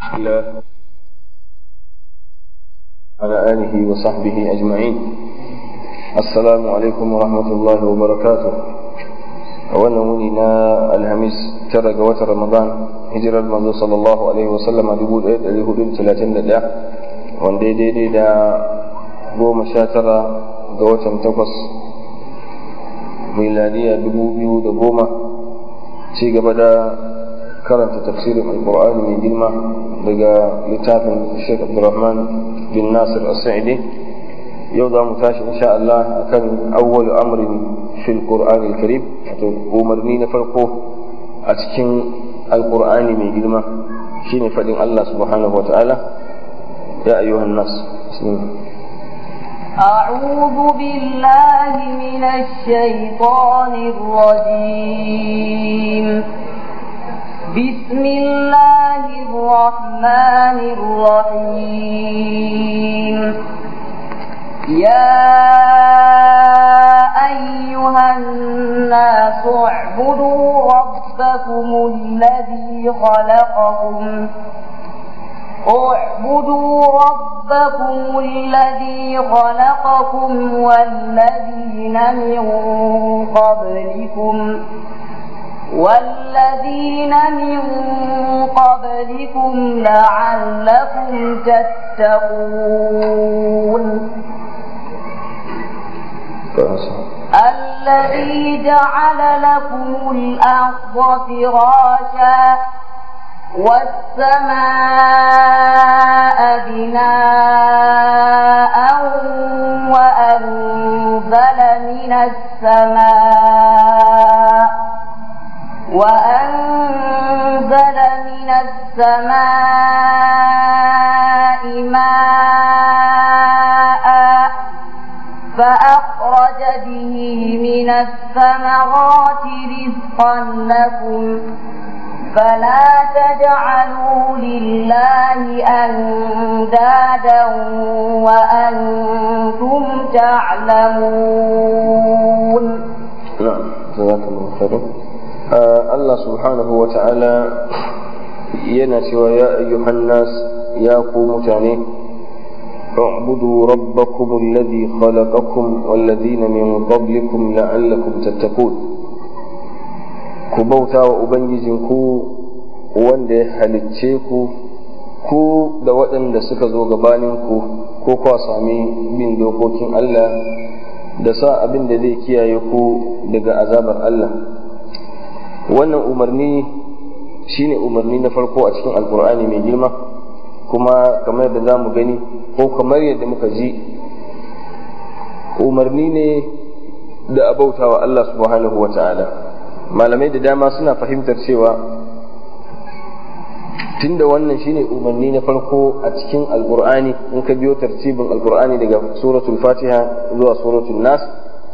الله على آله وصحبه أجمعين. السلام عليكم ورحمة الله وبركاته. أولا ولنا الهميس ترى قوات رمضان هجر المنزو صلى الله عليه وسلم دبول إيد الهدود 31 وان دي دا قوم شاترة قوات تقص ميلادية 2010 شيء قبدا karanta tafsirin alkur'ani mai girma daga littafin Sheikh Abdulrahman bin Nasir As-Sa'idi. Yau za mu tashi insha Allah akan awwal amrin fil Qur'an al-Karim, wato umarni na farko a cikin alkur'ani mai girma shine fadin Allah subhanahu wataala ya ayyuhan nas. أعوذ بالله من الشيطان الرجيم. بسم الله الرحمن الرحيم. يا أيها الناس اعبدوا ربكم الذي خلقكم والذين من قبلكم لعلكم تتقون. الذي جعل لكم الأرض فراشا والسماء بناء وأنزل من السماء ماء فأخرج به من الثمرات رزقا لكم فلا تجعلوا لله أندادا وأنتم تعلمون. نعم، جزاك الله خيرا. Allah subhanahu wa ta'ala yana cewa ya ayyuhan nas, ya ku mutane, u'budu rabbakum alladhi khalaqakum walladhina min qablikum la'allakum tattaqun. Ku bauta wa ubangijinku wanda ya halicce ku da waɗanda suka zo gabaninku, ko kwa sami bin dokokin Allah da sa abin da zai kiyaye ku daga azabar Allah. Wannan umarni shine umarni na farko a cikin alkur'ani mai girma, kuma kamar yadda za mu gani ko kamar yadda muka ji, umarni ne da abautawa Allah subhanahu wa ta'ala. Malamai da dama suna fahimtar cewa tunda wannan shine umarni na farko a cikin alkur'ani, in ka biyo tartibin alkur'ani daga suratul fatiha zuwa suratul nas,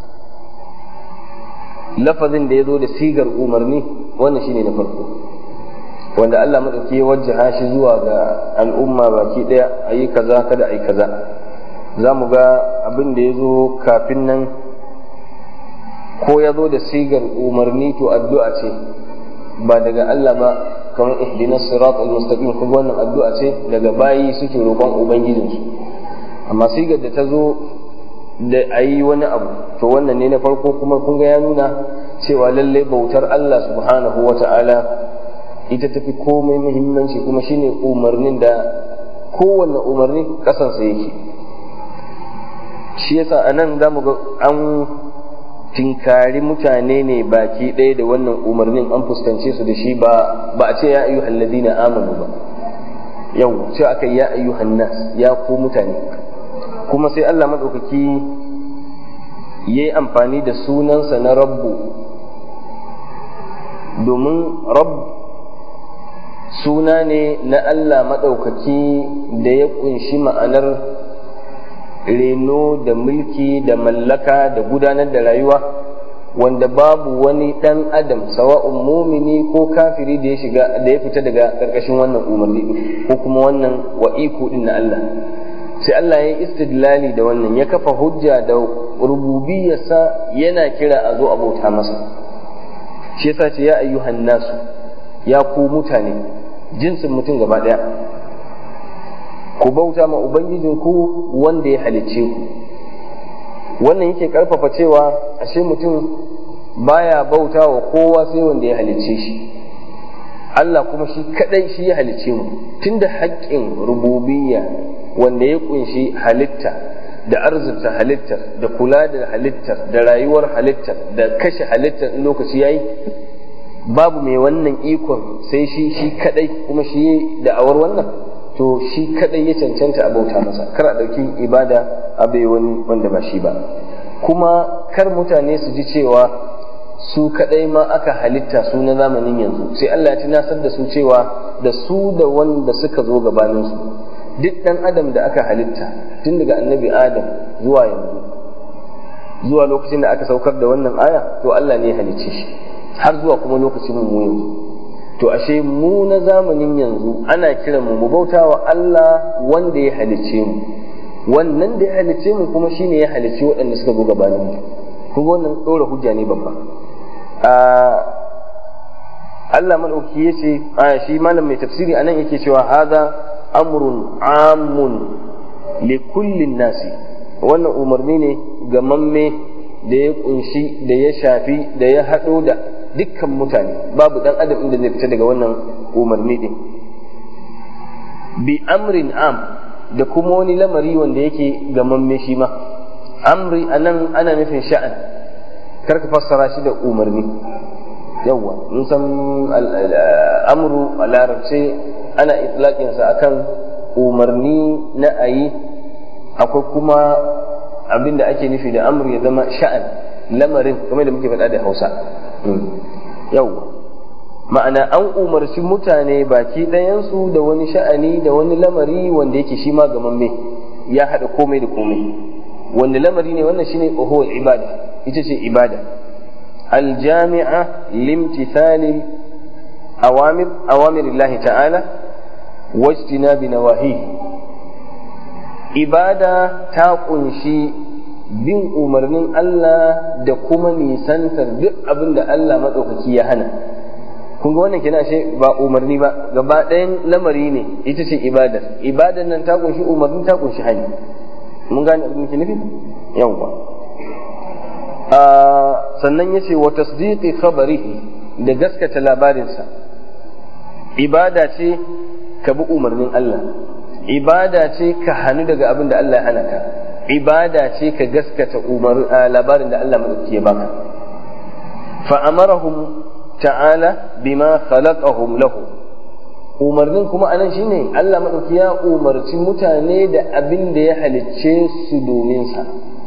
lafazin da ya zo da sigar umarni wannan shine na farko, wanda Allah maɗauki ya wajjaha shi zuwa ga al'umma baki ɗaya, a yi kaza kada a yi kaza. Za mu ga abin da ya zo kafin nan, ko ya zo da sigar umarni to addu'a ce ba daga Allah ba, kamar ihdinas siratal mustaqim, kuma wannan addu'a ce daga bayi suke roƙon ubangijinsu. Amma sigar da ta zo da a yi wani abu to wannan ne na farko, kuma kun ga ya nuna cewa lallai bautar Allah subhanahu wa ta'ala ita tafi komai muhimmanci, kuma shine umarnin da kowanne umarni kasansa yake. Shi yasa anan za mu ga an tinkari mutane ne baki ɗaya da wannan umarnin, an fuskance su da shi, ba a ce ya ayyuhal ladina amanu ba, yau ce aka ya ayyuhan nas, ya ku mutane. Kuma sai Allah maɗaukaki ya yi amfani da sunansa na rabbu, domin rabb suna ne na Allah maɗaukaki da ya ƙunshi ma'anar reno da mulki da mallaka da gudanar da rayuwa, wanda babu wani ɗan adam sawa'un mumini ko kafiri da ya fita daga ƙarƙashin wannan umarni ko kuma wannan wa'iku ɗin na Allah. Sai Allah ya yi istidlali da wannan, ya kafa hujja da rububiyarsa, yana kira a zo a bauta masa. Shi yasa ce ya ayyuhan nasu, ya ku mutane, jinsin mutum gaba ɗaya, ku bauta ma ubangijinku wanda ya halicce ku. Wannan yake karfafa cewa ashe mutum baya bauta wa kowa sai wanda ya halicce shi. Allah kuma shi kadai shi ya halicce mu, tunda haƙƙin rububiyya wanda ya kunshi halitta da arzikta halittar da kula da halittar da rayuwar halittar da kashe halittar in lokaci yayi, babu mai wannan ikon sai shi kadai, kuma shi da'awar wannan, to shi kadai ya cancanta a bauta masa, kar a ɗauki ibada a bai wani wanda ba shi ba. Kuma kar mutane su ji cewa su kadai ma aka halitta su na zamanin yanzu, sai Allah ya tunasar da su cewa da su da wanda suka zo gabanin su, duk dan adam da aka halitta tun daga annabi Adam zuwa yanzu, zuwa lokacin da aka saukar da wannan aya, to Allah ne ya halicce shi har zuwa kuma lokacin mu yanzu. To ashe mu na zamanin yanzu ana kiran mu bautawa Allah wanda ya halicce mu, wannan da ya halicce mu kuma shine ya halicci waɗanda suka zo gabanin mu. Kuma wannan ɗora hujja ne babba. Allah madauki yace shi malam mai tafsiri anan yake cewa hada amrun amun li kulli nasi, wannan umarni ne ga mamme da ya kunshi da ya shafi da ya hado da dukkan mutane, babu dan adam inda zai fita daga wannan umarni din. Bi amrin am, da kuma wani lamari wanda yake ga mamme shi ma. Amri anan ana nufin sha'an, karka fassara shi da umarni. Yawwa mun san amru a larabce ana itlaqinsa akan umarni na ayi, akwai kuma abinda ake nufi da amru ya zama sha'an, lamarin, kamar da muke faɗa da Hausa. Yawwa ma'ana an umarci mutane baki ɗayansu da wani sha'ani da wani lamari wanda yake shi ma gamamme, ya haɗa komai da komai. wanda lamari ne wannan shine huwa ibada, ita ce ibada aljami'a limtithali awamirillahi ta'ala wajtinabi nawahihi. Ibada ta kunshi bin umarnin Allah da kuma nisantar duk abin da Allah madaukaki ya hana. Kun ga wannan kenan ashe ba umarni ba, gaba ɗayan lamari ne, ita ce ibadar. Ibadar nan ta kunshi umarni, ta kunshi hani. Mun gane abin da nufi? Yawwa. Sannan yace wa tasdiqi khabarihi, da gaskata labarinsa. Ibada ce ka bi umarnin Allah, ibada ce ka hannu daga abin da Allah ya hana ka, ibada ce ka gaskata labarin da Allah madauki ya baka. Fa amarahum ta'ala bima khalaqahum lahu, umarnin kuma anan shine Allah madauki ya umarci mutane da abin da ya halicce su domin sa.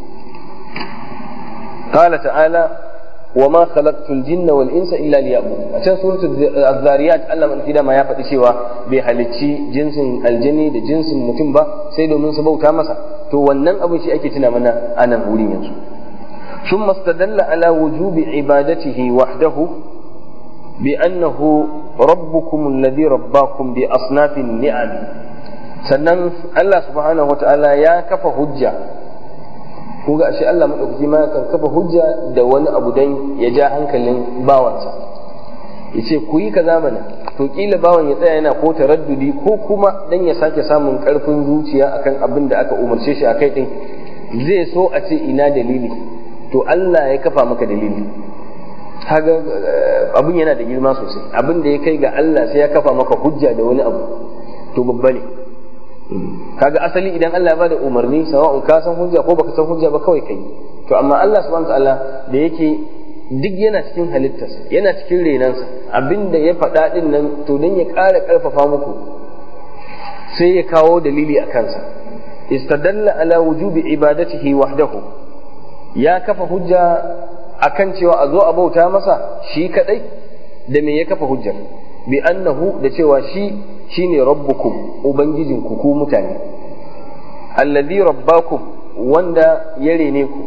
Qala ta'ala wa ma khalaqtul jinna wal insa illa liya'budun. A can suratul az-zariyat Allah madauki da ma ya faɗi cewa bai halicci jinsin aljani da jinsin mutum ba sai domin su bauta masa. To wannan abin shi ake tuna mana anan wurin yanzu. ثم استدل على وجوب عبادته وحده بأنه ربكم الذي رباكم بأصناف النعم. sannan Allah subhanahu wa ta'ala ya kafa hujja, ko ga shi Allah madaukaki ma kan kafa hujja da wani abu dan ya ja hankalin bawansa, yace ku yi kaza mana, to kila bawan ya tsaya yana ko taraddudi ko kuma dan ya sake samun karfin zuciya akan abin da aka umarce shi akai din, zai so a ce ina dalili. To Allah ya kafa maka dalili. Kaga abin yana da girma sosai, abin da ya kai ga Allah sai ya kafa maka hujja da wani abu, to babba ne. Kaga asali idan Allah ya bada umarni, sawa'un ka san hujja ko baka san hujja ba, kawai kai. To amma Allah subhanahu wataala da yake duk yana cikin halittarsa, yana cikin renansa, abin da ya faɗa din nan, to dan ya ƙara ƙarfafa muku sai ya kawo dalili a kansa. Istadalla ala wujubi ibadatihi wahdahu, ya kafa hujja akan cewa a zo a bauta masa shi kadai. Da me ya kafa hujjar? Bi annahu, da cewa shi shine rabbukum, ubangijinku ku mutane, alladhi rabbakum, wanda ya rene ku.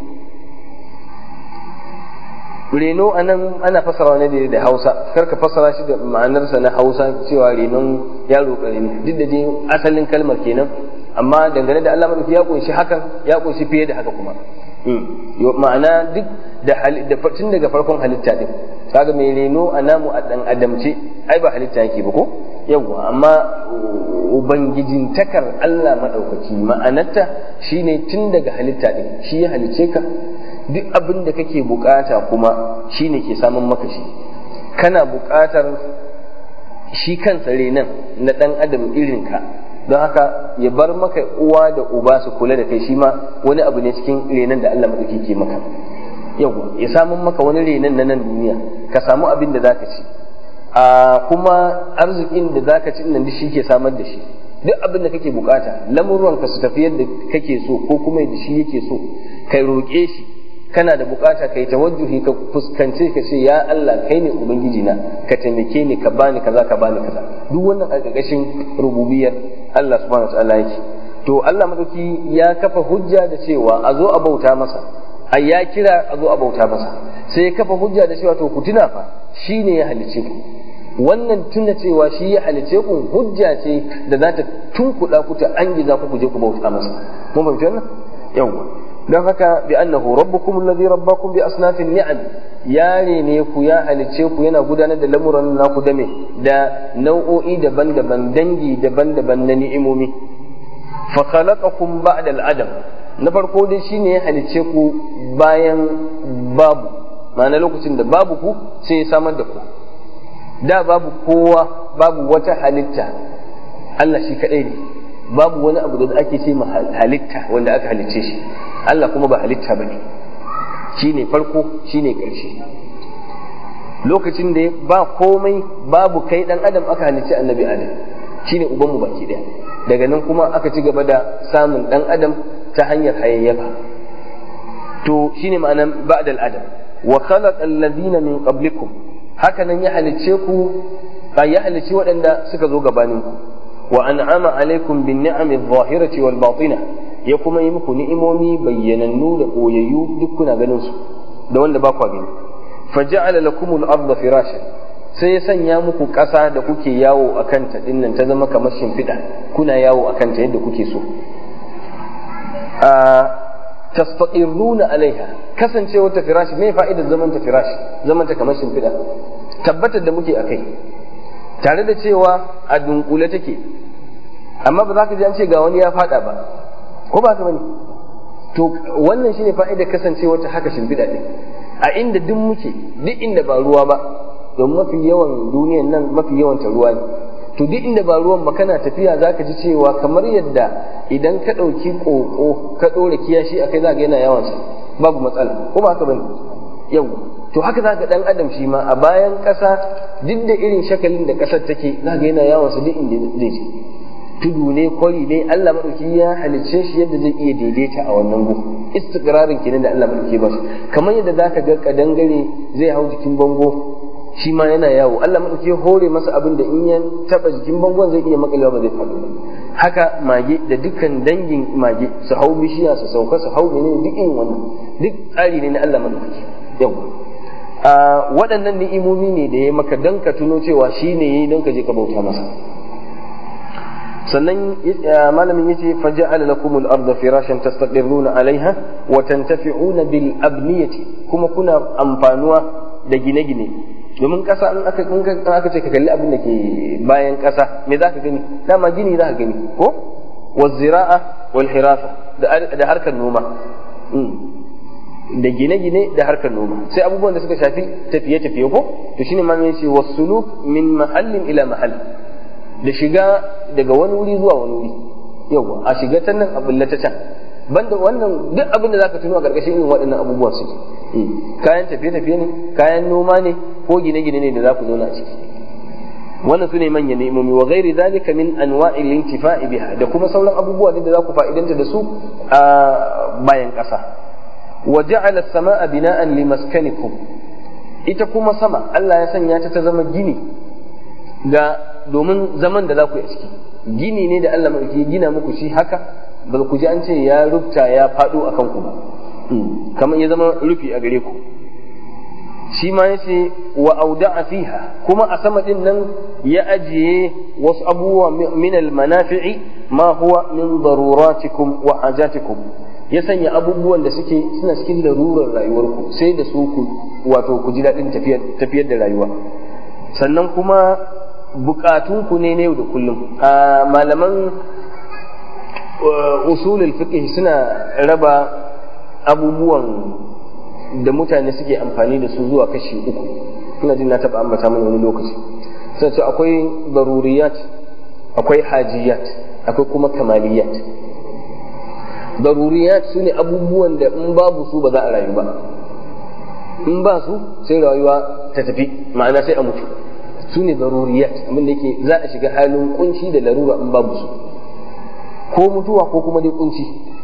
Reno anan ana fasara ne da Hausa, karka fasara shi da ma'anarsa na Hausa cewa renon yaro karami, duk da dai asalin kalmar kenan, amma dangane da Allah madauki ya kunshi hakan, ya kunshi fiye da haka kuma. Ma'ana duk da tun daga farkon halitta din, kaga mai reno a namu a dan adamce ai ba halitta yake ba ko yawwa, amma ubangijintakar Allah maɗaukaki ma'anarta shine tun daga halitta ɗin shi ya halice ka, duk abin da kake bukata kuma shine ke samun maka shi. Kana bukatar shi kansa renan na ɗan adam irinka, don haka ya bar maka uwa da uba su kula da kai, shi ma wani abu ne cikin renan da Allah maɗauki ke maka. Yau ya samun maka wani renan na nan duniya, ka samu abin da zaka ci, kuma arzikin da zaka ci nan shi ke samar da shi. Duk abin da kake bukata, lamuranka su tafi yadda kake so ko kuma yadda shi yake so, kai roƙe shi. Kana da bukata kai tawajjuhi ka fuskance ka ce ya Allah kai ne ubangiji na, ka taimake ni, ka bani kaza ka bani kaza. Duk wannan a ƙarƙashin rububiyar Allah subhanahu wataala yake. To Allah madauki ya kafa hujja da cewa a zo a bauta masa, ai ya kira a zo a bauta masa, sai ya kafa hujja da cewa to ku tuna fa shi ne ya halice ku. Wannan tuna cewa shi ya halice ku hujja ce da za ta tunkuɗa ku ta angiza ku je ku bauta masa. Mun fahimci wannan? Yawwa. Don haka bi annahu rabbukum alladhi rabbakum bi asnafin ni'am, yare ne ku ya halice ku yana gudanar da lamuran naku da me da nau'o'i daban-daban, dangi daban-daban na ni'imomi. Fa khalaqakum ba'da al-adam, na farko dai shine ya halice ku bayan babu, ma'ana lokacin da babu ku sai ya samar da ku. Da babu kowa, babu wata halitta, Allah shi kadai ne, babu wani abu da ake ce halitta wanda aka halicce shi. Allah kuma ba halitta bane, shine farko shine ƙarshe. Lokacin da ba komai, babu kai dan adam aka halicci annabi Adam, shine ubanmu baki daya. Daga nan kuma aka ci gaba da samun dan adam ta hanyar hayayyafa. To shine ma'anan ba'dal adam. Wa khalaqa alladhina min qablikum, haka nan ya halicce ku, ya halicci waɗanda suka zo gabaninku. Wa an'ama alaikum bin ni'ami adh-dhahirati wal batina, ya kuma yi muku ni'imomi bayyanannu da koyayyu duk kuna ganin su da wanda ba kwa gani. Faja'ala lakumul arda firashan, sai ya sanya muku ƙasa da kuke yawo a kanta dinnan ta zama kamar shimfiɗa, kuna yawo a kanta yadda kuke so. Tastaqirruna alaiha, kasancewar ta firashi, me fa'idar zaman ta firashi, zaman ta kamar shimfiɗa, tabbatar da muke akai, tare da cewa a dunkule take, amma ba za ka ji an ce ga wani ya faɗa ba, ko ba ka bane? To wannan shine fa'idar kasancewar ta haka shimfiɗa ɗin. A inda duk muke, duk inda ba ruwa ba, don mafi yawan duniyan nan mafi yawan ta ruwa ne. To duk inda ba ruwan ba kana tafiya za ka ji cewa kamar yadda idan ka ɗauki ƙoƙo ka ɗora kiyashi a kai za ka yana yawansa babu matsala, ko ba haka bane? Yau to haka za ka ɗan adam shi ma a bayan ƙasa, duk da irin shakalin da ƙasar take za ka yana yawansa duk inda zai je. Tudu ne, kwari ne, Allah maɗauki ya halicce shi yadda zai iya daidaita a wannan gu. Istiqrarin kenan da Allah maɗauki ba su. Kamar yadda za ka ga kadangare zai hau jikin bango, shi ma yana yawo. Allah maɗauki ya hore masa abin da in ya taɓa jikin bangon zai iya makalewa ba zai faɗo ba. Haka mage da dukkan dangin mage su hau bishiya su sauka su hau ne duk irin wannan. Duk tsari ne na Allah maɗauki. Yau. Waɗannan ni'imomi ne da ya maka don ka tuno cewa shi ne ya yi don ka je ka bauta masa. Sannan malamin yace faja'ala lakumul arda firashan tastaqirruna alaiha wa tantafi'una bil abniyati, kuma kuna amfanuwa da gine-gine. Domin kasa in aka ce ka kalli abin da ke bayan kasa me zaka gani? Dama gini zaka gani ko? Wa zira'a wal hirafa da harkar noma. Da gine-gine da harkar noma, sai abubuwan da suka shafi tafiye-tafiye ko? To shine malamin yace wasuluk min mahallin ila mahall, da shiga daga wani wuri zuwa wani wuri. Yau a shiga ta nan a bullata can, banda wannan duk abin da zaka tuno a karkashin irin waɗannan abubuwa suke. Kayan tafiye-tafiye ne, kayan noma ne, ko gine-gine ne da za ku zauna a ciki. Wannan sune manyan ni'imomi wa ghairi zalika min anwa'il intifa'i biha, da kuma sauran abubuwa ne da za ku fa'idanta da su a bayan ƙasa. Wa ja'ala as-sama'a bina'an limaskanikum, ita kuma sama Allah ya sanya ta zama gini domin zaman da za ku yi a ciki. Gini ne da Allah mai gina muku shi haka, ba ku ji an ce ya rufta ya faɗo a kanku ba, kamar ya zama rufi a gare ku. Shi ma yace wa auda'a fiha, kuma a sama din nan ya ajiye wasu abubuwa min al-manafi'i ma huwa min daruratikum wa hajatikum, ya sanya abubuwan da suna cikin larurar rayuwarku, sai da su ku ji daɗin tafiyar da rayuwa. Sannan kuma bukatunku ne na yau da kullum. Malaman usulul fiqh suna raba abubuwan da mutane suke amfani da su zuwa kashi uku. Ina jin na taɓa ambata mana wani lokaci. Sai ce akwai daruriyat, akwai hajiyat, akwai kuma kamaliyat. Daruriyat su ne abubuwan da in babu su ba za a rayu ba, in ba su sai rayuwa ta tafi, ma'ana sai a mutu. Su ne daruriyat, abin da yake za a shiga halin kunci da larura in babu su, ko mutuwa ko kuma dai kunci.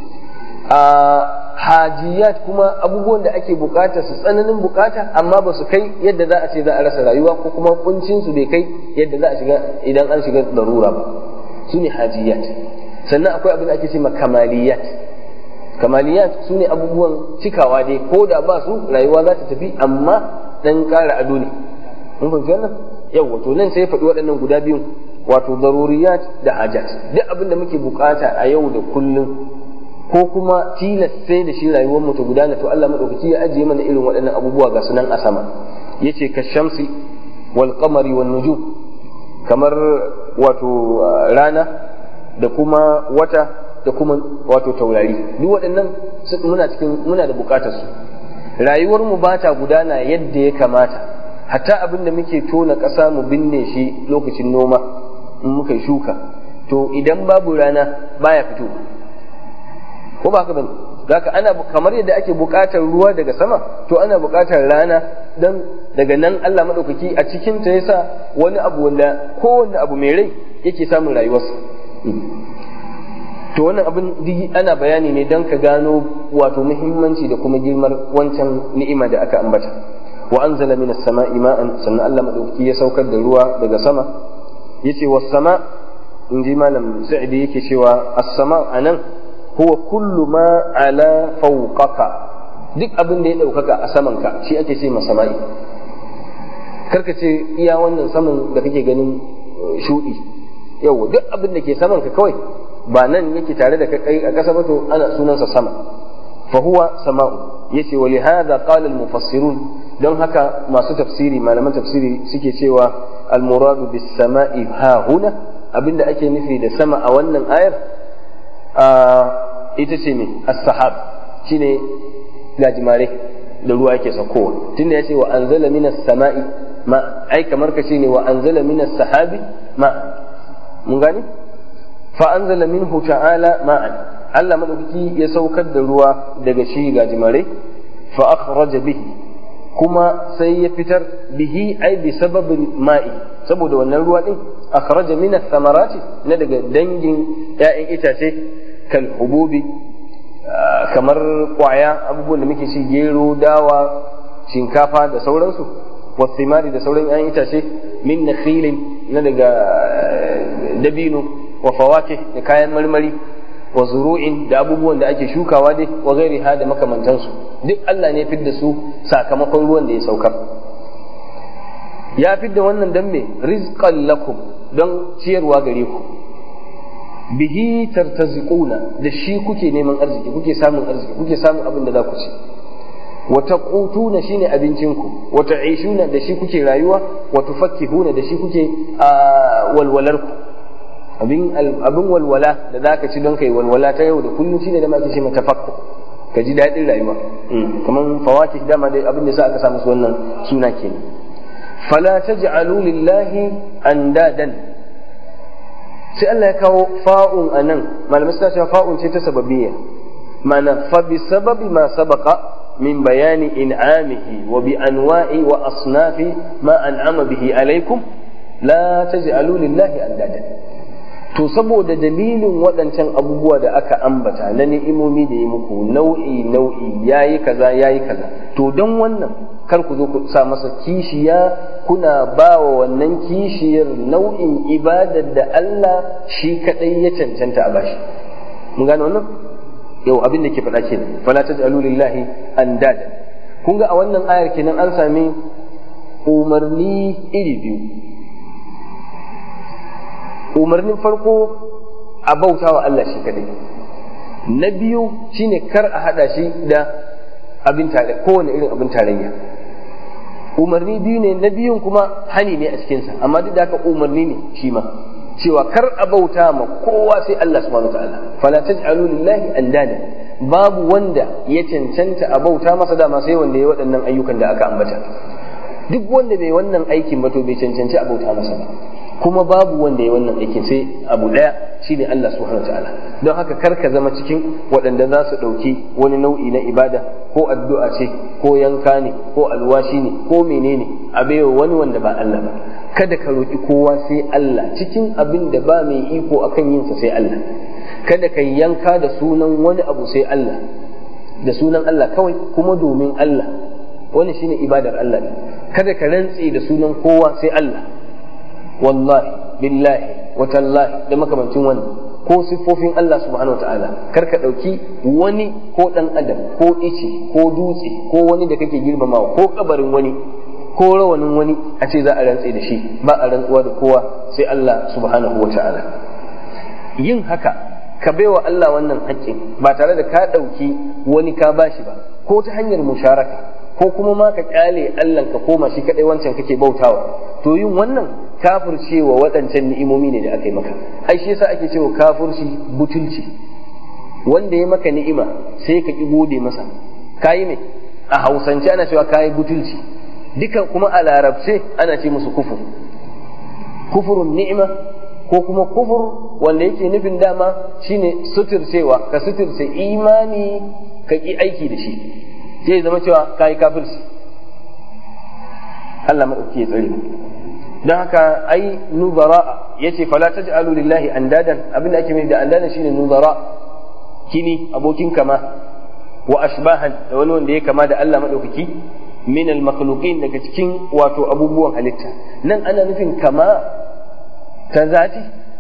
Hajiyat kuma abubuwan da ake bukata su tsananin bukata amma ba su kai yadda za a ce za a rasa rayuwa, ko kuma kuncin su bai kai yadda za a shiga idan an shiga darura ba. Su ne hajiyat. Sannan akwai abin da ake ce ma kamaliyat. Kamaliyat su ne abubuwan cikawa dai, ko da ba su rayuwa za ta tafi amma dan ƙara ado ne. Mun fahimci wannan? Yawwa, to nan sai ya faɗi waɗannan guda biyun, wato daruriyat da hajat. Duk abin da muke bukata a yau da kullum ko kuma tilas sai da shi rayuwar mu ta gudana, to Allah madaukaki ya ajiye mana irin waɗannan abubuwa ga sunan a sama. Yace ka shamsi wal qamari wan nujum, kamar wato rana da kuma wata da kuma wato taurari. Duk waɗannan muna da bukatar su. Rayuwar mu ba ta gudana yadda ya kamata, hatta abin da muke tona ƙasa mu binne shi lokacin noma in muka shuka, to idan babu rana baya fito, ko ba haka bane? Zaka ana kamar yadda ake buƙatar ruwa daga sama, to ana buƙatar rana, dan daga nan Allah madaukaki a cikin ta yasa wani abu wanda kowanne abu mai rai yake samun rayuwarsa. To wannan abin ana bayani ne dan ka gano wato muhimmanci da kuma girmar wancan ni'ima da aka ambata. Wa anzala minas sama'i ma'an, sannan Allah madaukaki ya saukar da ruwa daga sama. Yace was sama, inji malam Sa'idi yake cewa as-sama anan huwa kullu ma ala fawqaka, duk abin da ya daukaka a samanka shi ake ce masa sama'i. Karka ce iya wannan saman da kake ganin shudi, yawa duk abin da ke samanka kawai ba nan yake tare da kai a kasa ba, to ana sunansa sama. fa huwa sama'u. Yace wa lihadha qala al-mufassirun, don haka masu tafsiri, malaman tafsiri suke cewa al-muradu bis sama'i ha huna, abinda ake nufi da sama a wannan ayar ita ce ne as-sahab, shine gajimare da ruwa yake saukowa. Tunda yace wa anzala minas sama'i ma, ai kamar ka ce ne wa anzala minas sahabi ma, mun gani? Fa anzala minhu ta'ala ma'an, Allah madaukaki ya saukar da ruwa daga shi gajimare. Fa akhraja bihi, kuma sai ya fitar bihi ai bi sababin ma'i, saboda wannan ruwa din akhraja min ath-thamarati, na daga dangin ƴaƴan itace, kal hububi, kamar kwaya, abubuwan da muke ci, gero, dawa, shinkafa da sauransu, wasimari da sauran ƴaƴan itace, min nakhilin, na daga dabino, wa fawakih da kayan marmari, wa zuru'in da abubuwan da ake shukawa dai, wa ghairiha da makamantansu, duk Allah ne fidda su sakamakon ruwan da ya saukar. Ya fidda wannan dan me? Rizqan lakum, don ciyarwa gare ku. Bihi tartaziquna, da shi kuke neman arziki, kuke samun arziki, kuke samun abin da za ku ci. Wa taqutuna, shine abincinku, wa ta'ishuna, da shi kuke rayuwa, wa tufakkihuna, da shi kuke walwalarku. Abin walwala da za ka ci don kai walwala ta yau da kullum shine da ma ake ce mata fakku, ka ji daɗin rayuwa. Kamar fawakih, dama dai abin da sa aka samu su wannan suna kenan. Fala taj'alu lillahi andadan, sai Allah ya kawo fa'un anan, malamai suna cewa fa'un ce ta sababiyya, ma'ana fa bi sababi ma sabaqa min bayani in'amihi wa bi anwa'i wa asnafi ma an'ama bihi alaikum la taj'alu lillahi andadan. To saboda dalilin waɗancan abubuwa da aka ambata na ni'imomi da ya muku nau'i yayi kaza, to don wannan kar ku zo ku sa masa kishiya, kuna ba wa wannan kishiyar nau'in ibadar da Allah shi kadai ya cancanta a bashi. Mun gane wannan? Yau abin da ke faɗa kenan, fala taj'alu lillahi andada. Kun ga a wannan ayar kenan an sami umarni iri biyu. Umarnin farko a bauta wa Allah shi kadai, na biyu shine kar a hada shi da abin tare, kowane irin abin tarayya. umarni biyu ne, na biyun kuma hani ne a cikinsa, amma duk da haka umarni ne shi ma, cewa kar a bauta ma kowa sai Allah subhanahu wataala. Fala taj'alu lillahi andada, babu wanda ya cancanta a bauta masa dama sai wanda ya waɗannan ayyukan da aka ambata. Duk wanda bai wannan aikin ba to bai cancanci a bauta masa ba, kuma babu wanda ya wannan aikin sai abu daya shine Allah subhanahu wataala. Don haka kar ka zama cikin waɗanda za su ɗauki wani nau'i na ibada, ko addu'a ce ko yanka ne ko alwashi ne ko menene a baiwa wani wanda ba Allah ba. Kada ka roƙi kowa sai Allah cikin abin da ba mai iko akan yinsa sai Allah. Kada ka yanka da sunan wani abu sai Allah, da sunan Allah kawai kuma domin Allah, wani shine ibadar Allah ne. Kada ka rantse da sunan kowa sai Allah, wallahi billahi wa tallahi da makamancin wannan, ko siffofin Allah subhanahu wataala. Kar ka ɗauki wani ko ɗan adam ko ice ko dutse ko wani da kake girmamawa ko kabarin wani ko rawanin wani a ce za a rantse da shi. Ba a rantsuwa da kowa sai Allah subhanahu wataala. Yin haka ka baiwa Allah wannan haƙƙin ba tare da ka ɗauki wani ka bashi ba, ko ta hanyar musharaka, ko kuma ma ka kyale Allah ka koma shi kadai wancan kake bautawa, to yin wannan kafircewa waɗancan ni'imomi ne da aka yi maka. Ai shi yasa ake cewa kafirci butulci. Wanda ya maka ni'ima sai ka ki gode masa, kayi ne a Hausance ana cewa kayi butulci, dukan kuma a Larabce ana ce musu kufur, kufurun ni'ima, ko kuma kufur wanda yake nufin dama shine suturcewa, ka suturce imani ka ki aiki da shi, sai zama cewa kayi kafirci. Allah maɗauki ya tsare. Don haka ai nuzara yace fala taj'alu lillahi andadan, abinda ake nufi da andadan shine nuzara, kini, abokin kama, wa ashbahan, da wani wanda ya kama da Allah maɗaukaki, min al-makhluqin, daga cikin wato abubuwan halitta. Nan ana nufin kama ta zati.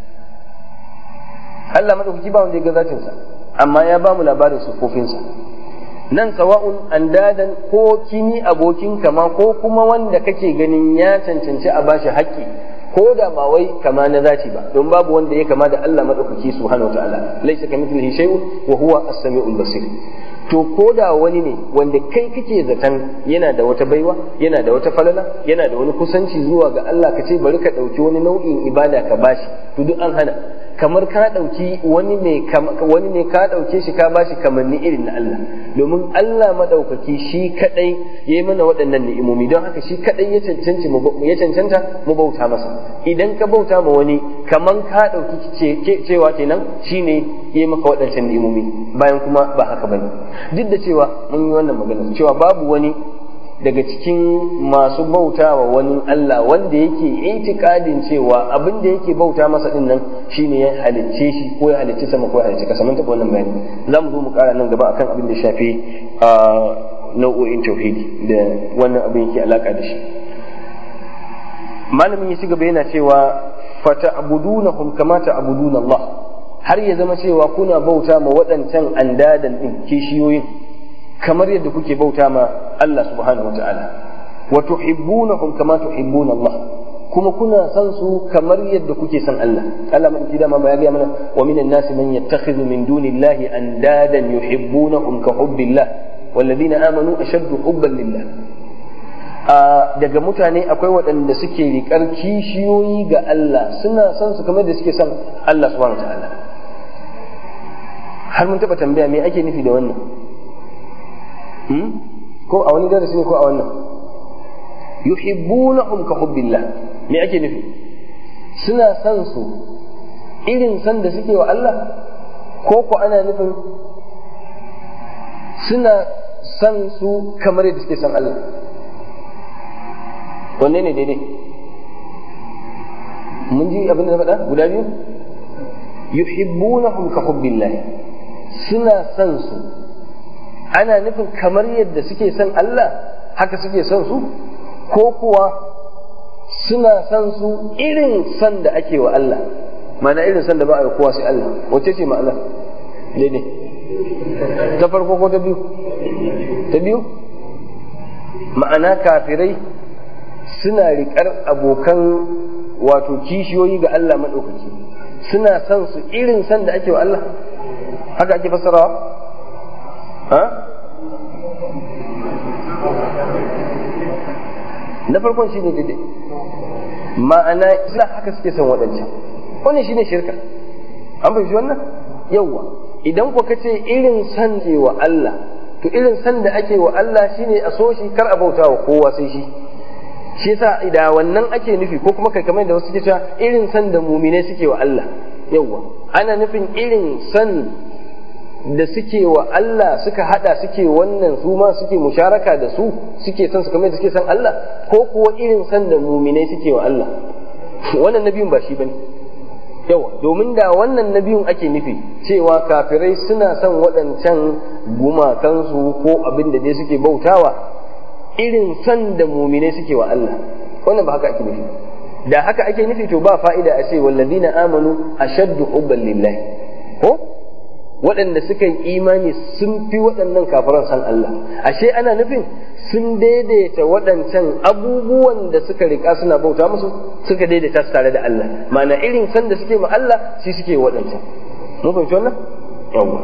Allah maɗaukaki ba wanda ya ga zatinsa, amma ya ba mu labarin sufofinsa. Nan sawa'un andadan ko kini abokin kama, ko kuma wanda kake ganin ya cancanci a bashi haƙƙi, ko da ba wai kama na zati ba, don babu wanda ya kama da Allah madaukaki subhanahu wataala, laysa kamithlihi shay'un wa huwa as-sami'ul basir. To ko da wani ne wanda kai kake zaton yana da wata baiwa, yana da wata falala, yana da wani kusanci zuwa ga Allah, ka ce bari ka ɗauki wani nau'in ibada ka bashi, to duk an hana. Kamar ka ɗauki wani ne ka ɗauke shi ka bashi kamanni irin na Allah, domin Allah maɗaukaki shi kaɗai ya yi mana waɗannan ni'imomi, don haka shi kaɗai ya cancanta mu bauta masa. Idan ka bauta ma wani kaman ka ɗauki cewa kenan shi ne ya yi maka waɗancan ni'imomi, bayan kuma ba haka bane. Duk da cewa mun yi wannan magana cewa babu wani daga cikin masu bauta wa wani Allah wanda yake itikadin cewa abin da yake bauta masa din nan shine ya halicce shi ko ya halicce sama ko ya halicce kasa. Mun taɓa wannan bayani, za mu zo mu ƙara nan gaba akan abin da shafi nau'o'in tauhidi da wannan abin yake alaka da shi. Malamin ya ci gaba yana cewa fata'budunahum kama ta'buduna Allah, har ya zama cewa kuna bauta ma waɗancan andadan din kishiyoyin kamar yadda kuke bauta ma Allah subhanahu wata'ala. Wa tuhibbunahum kama tuhibbuna Allah, kuma kuna san su kamar yadda kuke san Allah. Allah madauki dama ba ya ga mana wa minan nasi man yattakhidhu min dunillahi andadan yuhibbunahum ka hubbillah walladhina amanu ashaddu hubban lillah. Daga mutane akwai waɗanda suke riƙar kishiyoyi ga Allah, suna san su kamar da suke san Allah subhanahu wata'ala. Har mun taɓa tambaya me ake nufi da wannan? Ko a wani darasi ne ko a wannan? Yuhibbunahum ka hubbillah, me ake nufi? Suna san su irin san da suke wa Allah, ko ko ana nufin suna san su kamar yadda suke san Allah? Wanne ne daidai? Mun ji abin da na faɗa guda biyu? Yuhibbunahum ka hubbillah, suna san su, ana nufin kamar yadda suke son Allah haka suke son su, ko kuwa suna son su irin san da ake wa Allah, ma'ana irin san da ba a yi kowa sai Allah. Wace ce ma'ana daidai? Ta farko ko ta biyu? Ta biyu? Ma'ana kafirai suna riƙar abokan wato kishiyoyi ga Allah maɗaukaki, suna son su irin san da ake wa Allah, haka ake fassarawa? na farkon shine daidai ma'ana isla haka suke son waɗancan wannan shine shirka an fahimci wannan yawwa idan ku kace irin san wa Allah to irin san da ake wa Allah shine a so shi kar a bauta wa kowa sai shi yasa idan wannan ake nufi ko kuma kai kamar da wasu suke cewa irin san da mu'mine suke wa Allah yawwa ana nufin irin san da suke wa Allah suka hada suke wannan su ma suke musharaka da su suke san su kamar da suke san Allah ko kuwa irin san da mu'mine suke wa Allah wannan nabiyun ba shi bane yawa domin da wannan nabiyun ake nufi cewa kafirai suna son waɗancan gumakansu ko abin da dai suke bautawa irin san da mu'mine suke wa Allah wannan ba haka ake nufi da haka ake nufi to ba fa'ida a ce wallazina amanu ashaddu hubban lillahi ko waɗanda suka yi imani sun fi waɗannan kafiran san Allah ashe ana nufin sun daidaita waɗancan abubuwan da suka riƙa suna bauta musu suka daidaita su tare da Allah ma'ana irin san da suke ma Allah shi suke waɗancan mun fahimci wannan yawwa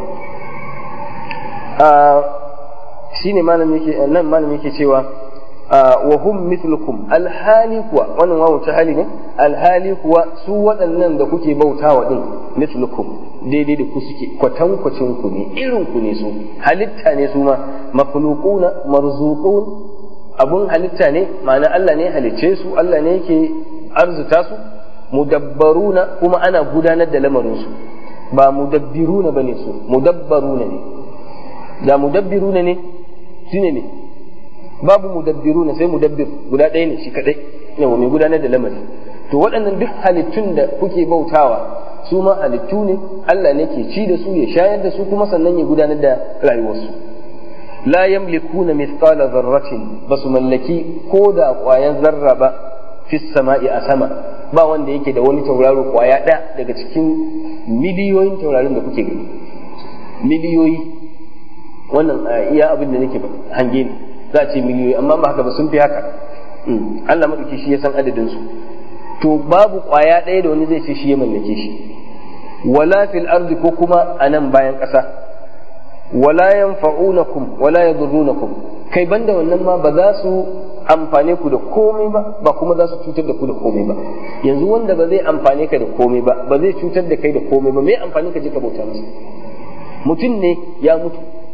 shine malami yake cewa wa hum mithlukum alhali kuwa wannan wawu ta hali ne alhali kuwa su waɗannan da kuke bautawa din mithlukum daidai da ku suke kwatankwacin ku ne irin ku ne su halitta ne su ma makhluquna marzuqun abun halitta ne ma'ana Allah ne halicce su Allah ne yake arzuta su mudabbaruna kuma ana gudanar da lamarin su ba mudabbiruna bane su mudabbaruna ne da mudabbiruna ne shine ne babu mudabbiruna sai mudabbir guda ɗaya ne shi kadai yawa mai gudanar da lamari to waɗannan duk halittun da kuke bautawa su ma halittu ne Allah ne ke ci da su ya shayar da su kuma sannan ya gudanar da rayuwarsu la yamlikuna mithqala dharratin basu mallaki ko da ƙwayan zarra ba fi sama'i a sama ba wanda yake da wani tauraro ƙwaya ɗaya daga cikin miliyoyin taurarin da kuke gani miliyoyi wannan iya abin da nake hange ne za a ce miliyoyi amma ba haka ba sun fi haka Allah maɗauki shi ya san adadin su to babu ƙwaya ɗaya da wani zai ce shi ya mallake shi wala fil ardi ko kuma a nan bayan ƙasa wala yanfa'unakum wala yadurrunakum kai banda wannan ma ba za su amfane ku da komai ba kuma za su cutar da ku da komai ba yanzu wanda ba zai amfane ka da komai ba zai cutar da kai da komai ba me amfani ka je ka bauta masa mutum ne ya mutu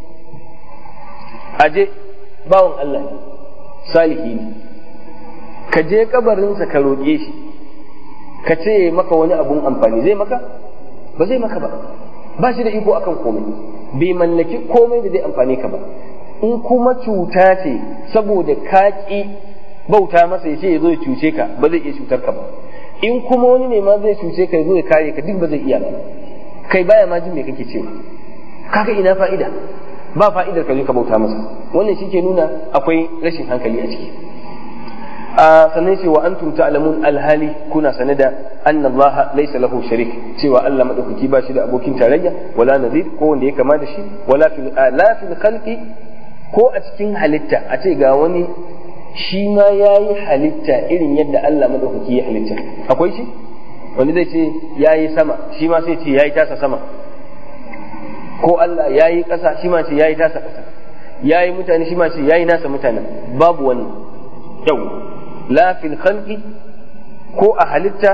aje bawan Allah ne salihi ne ka je kabarinsa ka roƙe shi ka ce maka wani abun amfani zai maka ba zai maka ba shi da iko akan komai bai mallaki komai da zai amfani ka ba in kuma cuta ce saboda ka ƙi bauta masa ya ce ya zo ya cuce ka ba zai iya cutar ka ba in kuma wani ne ma zai cuce ka ya zo ya kare ka duk ba zai iya ba kai baya ma jin me kake cewa kaga ina fa'ida ba fa'idar ka je ka bauta masa wannan shi ke nuna akwai rashin hankali a ciki sannan ce wa antum ta'lamun alhali kuna sane da anna Allah laysa lahu sharik cewa Allah madaukaki ba shi da abokin tarayya wala nazir ko wanda ya kama da shi wala fil khalqi ko a cikin halitta a ce ga wani shi ma yayi halitta irin yadda Allah madaukaki ya halitta akwai shi wanda zai ce yayi sama shi ma sai ce yayi tasa sama ko Allah yayi ƙasa shi ma ce yayi tasa ƙasa yayi mutane shi ma ce yayi nasa mutanen babu wani yau la fil khalqi ko a halitta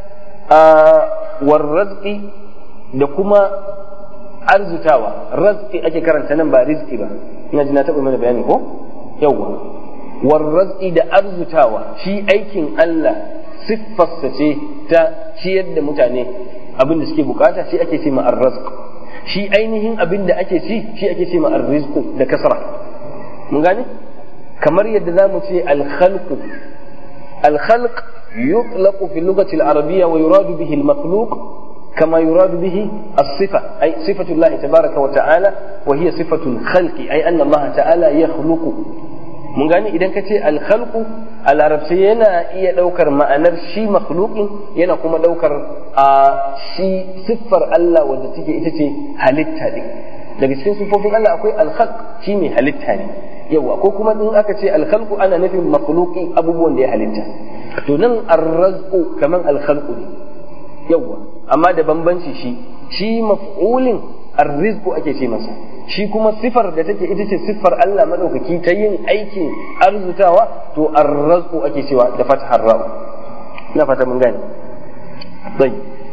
war razqi da kuma arzutawa razqi ake karanta nan ba rizqi ba ina ji na taɓa mana bayani ko yawa war razqi da arzutawa shi aikin Allah siffarsa ce ta ciyar da mutane abin da suke bukata shi ake ce ma ar-razq shi ainihin abin da ake ci shi ake ce ma ar-rizqu da kasra mun gane kamar yadda zamu ce al-khalqu al-khalq yutlaqu fi lughati al-arabiyya wa yuradu bihi al-makhluq kama yuradu bihi as-sifa ay sifatu Allah tabaraka wa ta'ala wa hiya sifatu al-khalqi ay anna Allah ta'ala yakhluqu mun gane idan ka ce al-khalqu a larabci yana iya daukar ma'anar shi makhluqin yana kuma daukar shi siffar Allah wanda take ita ce halitta din daga cikin siffofin Allah akwai al-khalq shi ne halitta ne yawa ko kuma in aka ce al-khalqu ana nufin makhluqin abubuwan da ya halitta to nan ar-razqu kaman al-khalqu ne yawa amma da bambanci shi maf'ulin ar-rizqu ake ce masa shi kuma sifar da take ita ce siffar Allah madaukaki ta yin aikin arzutawa to ar-razqu ake cewa da fathar ra'u. ina fata mun gane sai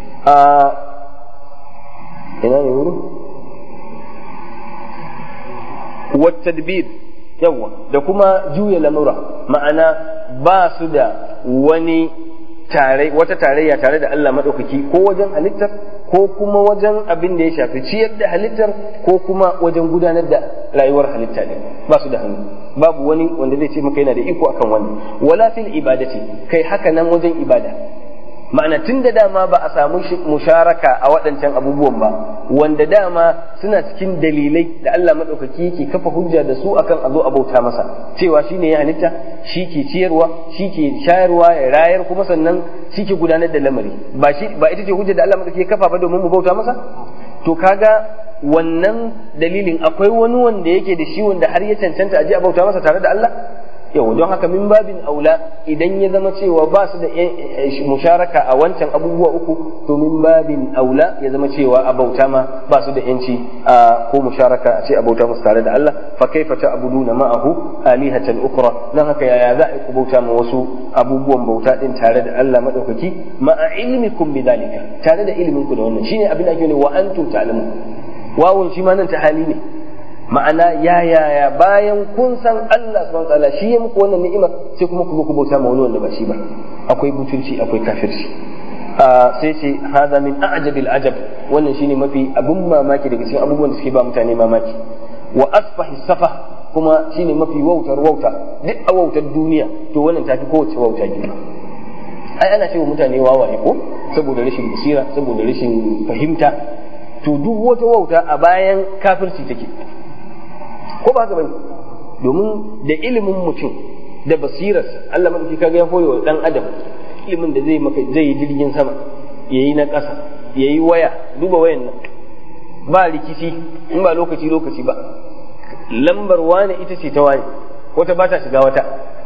ina ne wurin wa tadbir yawa da kuma juya lamura, ma'ana ba su da wata tarayya tare da Allah madaukaki ko wajen halittar ko kuma wajen abin da ya shafi ciyar da halittar ko kuma wajen gudanar da rayuwar halitta ne, ba su da hannu, babu wani wanda zai ce maka yana da iko akan wannan. Wala fil ibadati, kai haka nan wajen ibada, ma'ana tun da dama ba a samu musharaka a waɗancan abubuwan ba, wanda dama suna cikin dalilai da Allah maɗaukaki yake kafa hujja da su akan a zo a bauta masa, cewa shi ne ya halitta, shi ke ciyarwa, shi ke shayarwa, ya rayar, kuma sannan shi ke gudanar da lamari, ba ita ce hujja da Allah maɗaukaki ya kafa ba domin mu bauta masa. To kaga wannan dalilin akwai wani wanda yake da shi wanda har ya cancanta a je a bauta masa tare da Allah? Yau don haka min babin aula idan ya zama cewa ba su da musharaka a wancan abubuwa uku, to min babin aula ya zama cewa a bauta ma ba su da yanci ko musharaka a ce a bauta musu tare da Allah. Fa kaifa ta'buduna ma'ahu alihatan ukhra, dan haka yaya za a ku bauta ma wasu abubuwan bauta din tare da Allah madaukaki ma'a ilmikum bidalika, tare da ilimin ku da wannan shine abin da ake ne wa antum ta'lamun. Wawun shi ma nan ta hali ne, ma'ana ya bayan kun san Allah subhanahu wataala shi ya muku wannan ni'imar, sai kuma ku zo ku bauta ma wani wanda ba shi ba, akwai butulci, akwai kafirci. Sai ce hada min a'jabil ajab, wannan shine mafi abun mamaki daga cikin abubuwan da suke ba mutane mamaki. Wa asfahi safa, kuma shine mafi wautar wauta, duk a wautar duniya to wannan tafi kowace wauta girma. Ai ana cewa mutane wawaye ko saboda rashin basira, saboda rashin fahimta, to duk wata wauta a bayan kafirci take, ko ba haka bane? Domin da ilimin mutum da basirarsa Allah madauki kaga ya koyo wa dan adam ilimin da zai yi jirgin sama, yayi na ƙasa, yayi waya, duba wayan nan ba rikici in ba lokaci ba, lambar wani ita ce ta wani, wata ba ta shiga wata,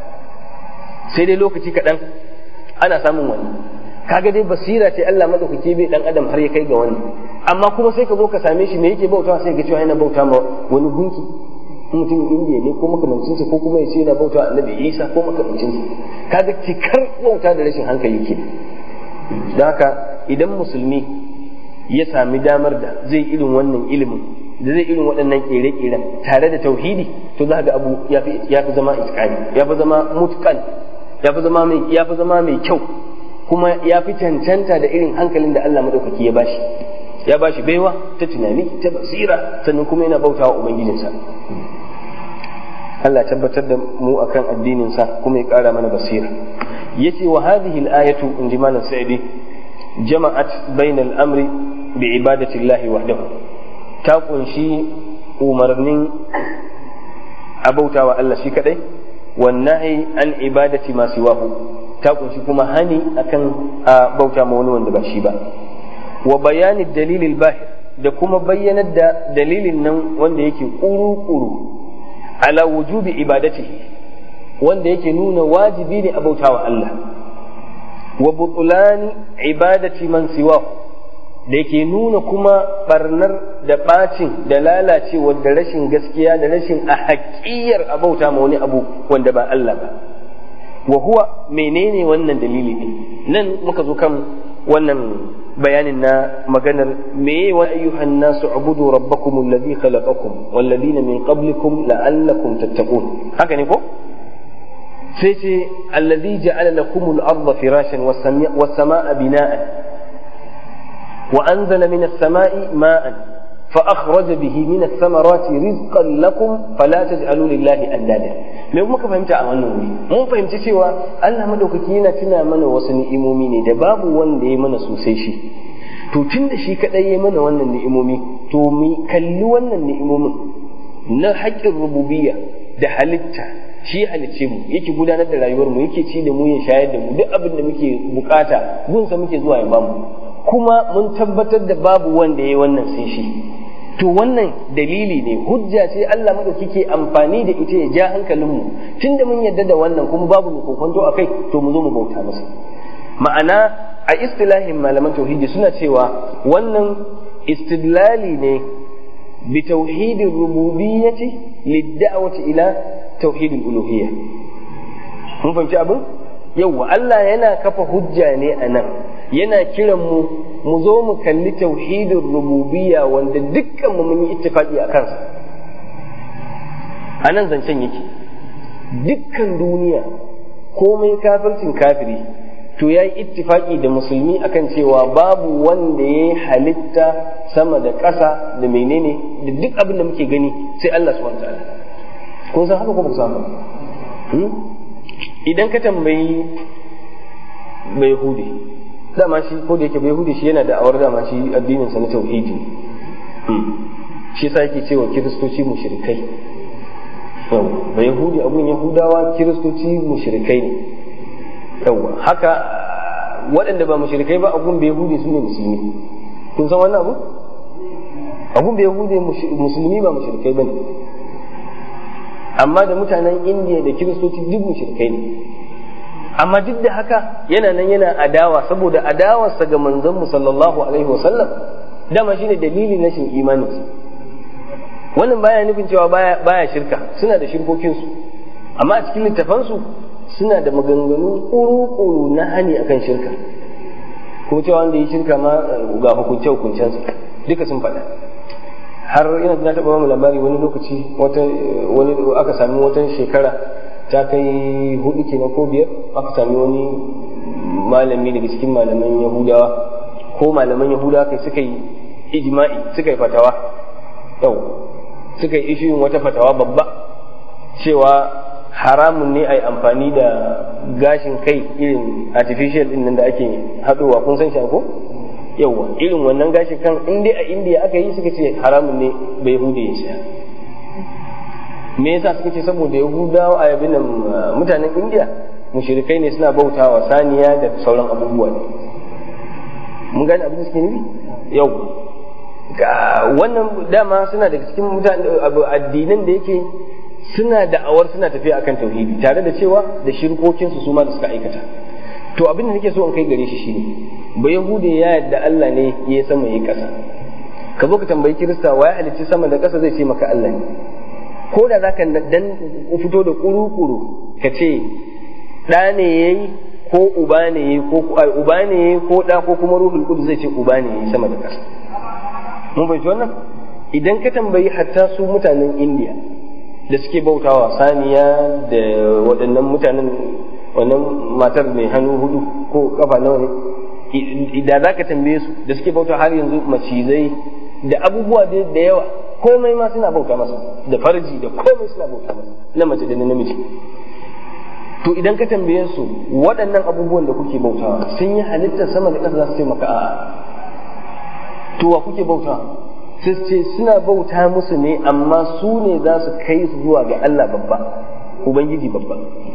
sai dai lokaci kaɗan ana samun wani. Kaga dai basira ce Allah madaukaki bai dan adam har ya kai ga wannan, amma kuma sai ka zo ka same shi me yake bautawa, sai ga cewa yana bauta ma wani gunki, mutum indiya ne ko makamancinsa, ko kuma ya ce yana bauta annabi Isa ko makamancinsa. Kaga cikar bauta da rashin hankali ke. Don haka idan musulmi ya sami damar da zai irin wannan ilimin, da zai irin waɗannan ƙere-ƙeren tare da tauhidi, to za ga abu ya fi zama iskani, ya fi zama mutkan, ya fi zama mai kyau, kuma ya fi cancanta da irin hankalin da Allah madaukaki ya bashi baiwa ta tunani, ta basira, sannan kuma yana bautawa ubangijinsa. Allah tabbatar da mu akan addininsa kuma ya ƙara mana basira. Yace wa hadhihi al-ayatu in ji malam Sa'idi jama'at bainal amri bi ibadati Allah wahdahu, ta kunshi umarnin abautawa Allah shi kadai, wan nahi an ibadati ma siwahu, ta kunshi kuma hani akan bauta ma wani wanda ba shi ba. Wa bayani dalilil bahir, da kuma bayyanar da dalilin nan wanda yake kuru-kuru ala wujubi ibadatihi, wanda yake nuna wajibi ne a bautawa Allah. Wa butulani ibadati man siwahu, da yake nuna kuma barnar da bacin da lalacewa da rashin gaskiya da rashin a haƙiyar a bauta ma wani abu wanda ba Allah ba. Wa huwa menene wannan dalili ne? Nan muka zo kan wannan bayanin na maganar me wa ayyuhan nasu ubudu rabbakum alladhi khalaqakum wal ladina min qablikum la'allakum tattaqun. Haka ne ko? sai ce alladhi ja'ala lakum al-ardha firashan was samaa bina'an wa anzala min as-samaa'i ma'an fa akhraja bihi min ath-thamarati rizqan lakum fala taj'alu lillahi andada. Me muka fahimta a wannan wuri? Mun fahimci cewa Allah madaukaki yana tuna mana wasu ni'imomi ne da babu wanda ya mana sosai shi. To tun da shi kadai ya mana wannan ni'imomi, to mu kalli wannan ni'imomin na haƙƙin rububiyya da halitta, shi halicce mu, yake gudanar da rayuwar mu, yake ci da mu, ya shayar da mu, duk abin da muke bukata gunsa muke zuwa ya bamu, kuma mun tabbatar da babu wanda ya yi wannan sai shi. To wannan dalili ne, hujja ce Allah madauki ke amfani da ita ya ja hankalin mu, tunda mun yarda da wannan kuma babu mu kokonto akai, to mu zo mu bauta masa. Ma'ana a istilahin malaman tauhidi suna cewa wannan istidlali ne bi tauhidir rububiyyati lid-da'wati ila tauhidil uluhiyya. Mun fahimci abin? Yawwa Allah yana kafa hujja ne a nan, yana kiran mu zo mu kalli tauhidin rububiyya wanda dukkan mu mun yi ittifaqi a kansa. A nan zancen yake, dukkan duniya komai kafircin kafiri to ya yi ittifaqi da musulmi akan cewa babu wanda ya halitta sama da ƙasa da menene da duk abin da muke gani sai Allah subhanahu wa ta'ala. Ko san haka ko ba ku san haka? Idan ka tambayi bai hudi dama shi ko da yake bai hudi shi yana da awar dama shi addinin sa na tauhidi shi yasa yake cewa kiristoci mushrikai. Bai hudi abun yahudawa kiristoci mushrikai ne. Yawa haka waɗanda ba mushrikai ba abun bai hudi su ne musulmi. Kun san wannan abu? Abun bai hudi musulmi ba mushrikai bane. Amma da mutanen indiya da kiristoci duk mushrikai ne, amma duk da haka yana nan yana adawa saboda adawarsa ga manzon mu sallallahu alaihi wasallam dama shine dalilin rashin imaninsa. Wannan baya nufin cewa baya shirka, suna da shirkokinsu, amma a cikin littafansu suna da maganganu ƙuru-ƙuru na hani akan shirka, kuma cewa wanda yi shirka ma ga hukunce-hukuncensa duka sun faɗa. Har ina na taɓa mu labari wani lokaci wani aka sami wata shekara ta kai 4 kenan ko 5 aka sami wani malami daga cikin malaman Yahudawa ko malaman Yahudawa kai suka yi ijma'i suka yi fatawa suka yi ishiyin wata fatawa babba cewa haramun ne a yi amfani da gashin kai irin artificial din nan da ake haɗowa kun san shi ko? Yawwa irin wannan gashi kan in dai a indiya aka yi suka ce haramun ne bai yahudi ya sha. Me yasa suka ce saboda yahudawa a yabin mutanen indiya mushrikai ne suna bautawa saniya da sauran abubuwa ne. Mun gane abin da suke nufi? Yawwa wannan dama suna daga cikin mutane addinan da yake suna da'awar suna tafiya akan tauhidi tare da cewa da shirkokinsu su ma da suka aikata. To abin da nake so in kai gare shi shine ba Yahude ya yadda Allah ne ya sama ya ƙasa. Ka zo ka tambayi Kirista wa ya halicci sama da ƙasa zai ce maka Allah ne. Ko da za ka dan fito da kuru-kuru ka ce ɗa ne ya yi ko uba ne ya yi ko uba ne ya yi ko ɗa ko kuma ruhul kudu zai ce uba ne ya yi sama da ƙasa. Mun bai wannan? Idan ka tambayi hatta su mutanen Indiya da suke bautawa saniya da waɗannan mutanen wannan matar mai hannu 4 ko kafa nawa ne idan za ka tambaye su da suke bauta har yanzu macizai da abubuwa da yawa komai ma suna bauta masa da farji da komai suna bauta masa na mace da na namiji. To idan ka tambaye su waɗannan abubuwan da kuke bautawa sun yi halittar sama da ƙasa za su ce maka a'a. To wa kuke bautawa? Sai su ce suna bauta musu ne amma su ne za su kai su zuwa ga Allah babba Ubangiji babba.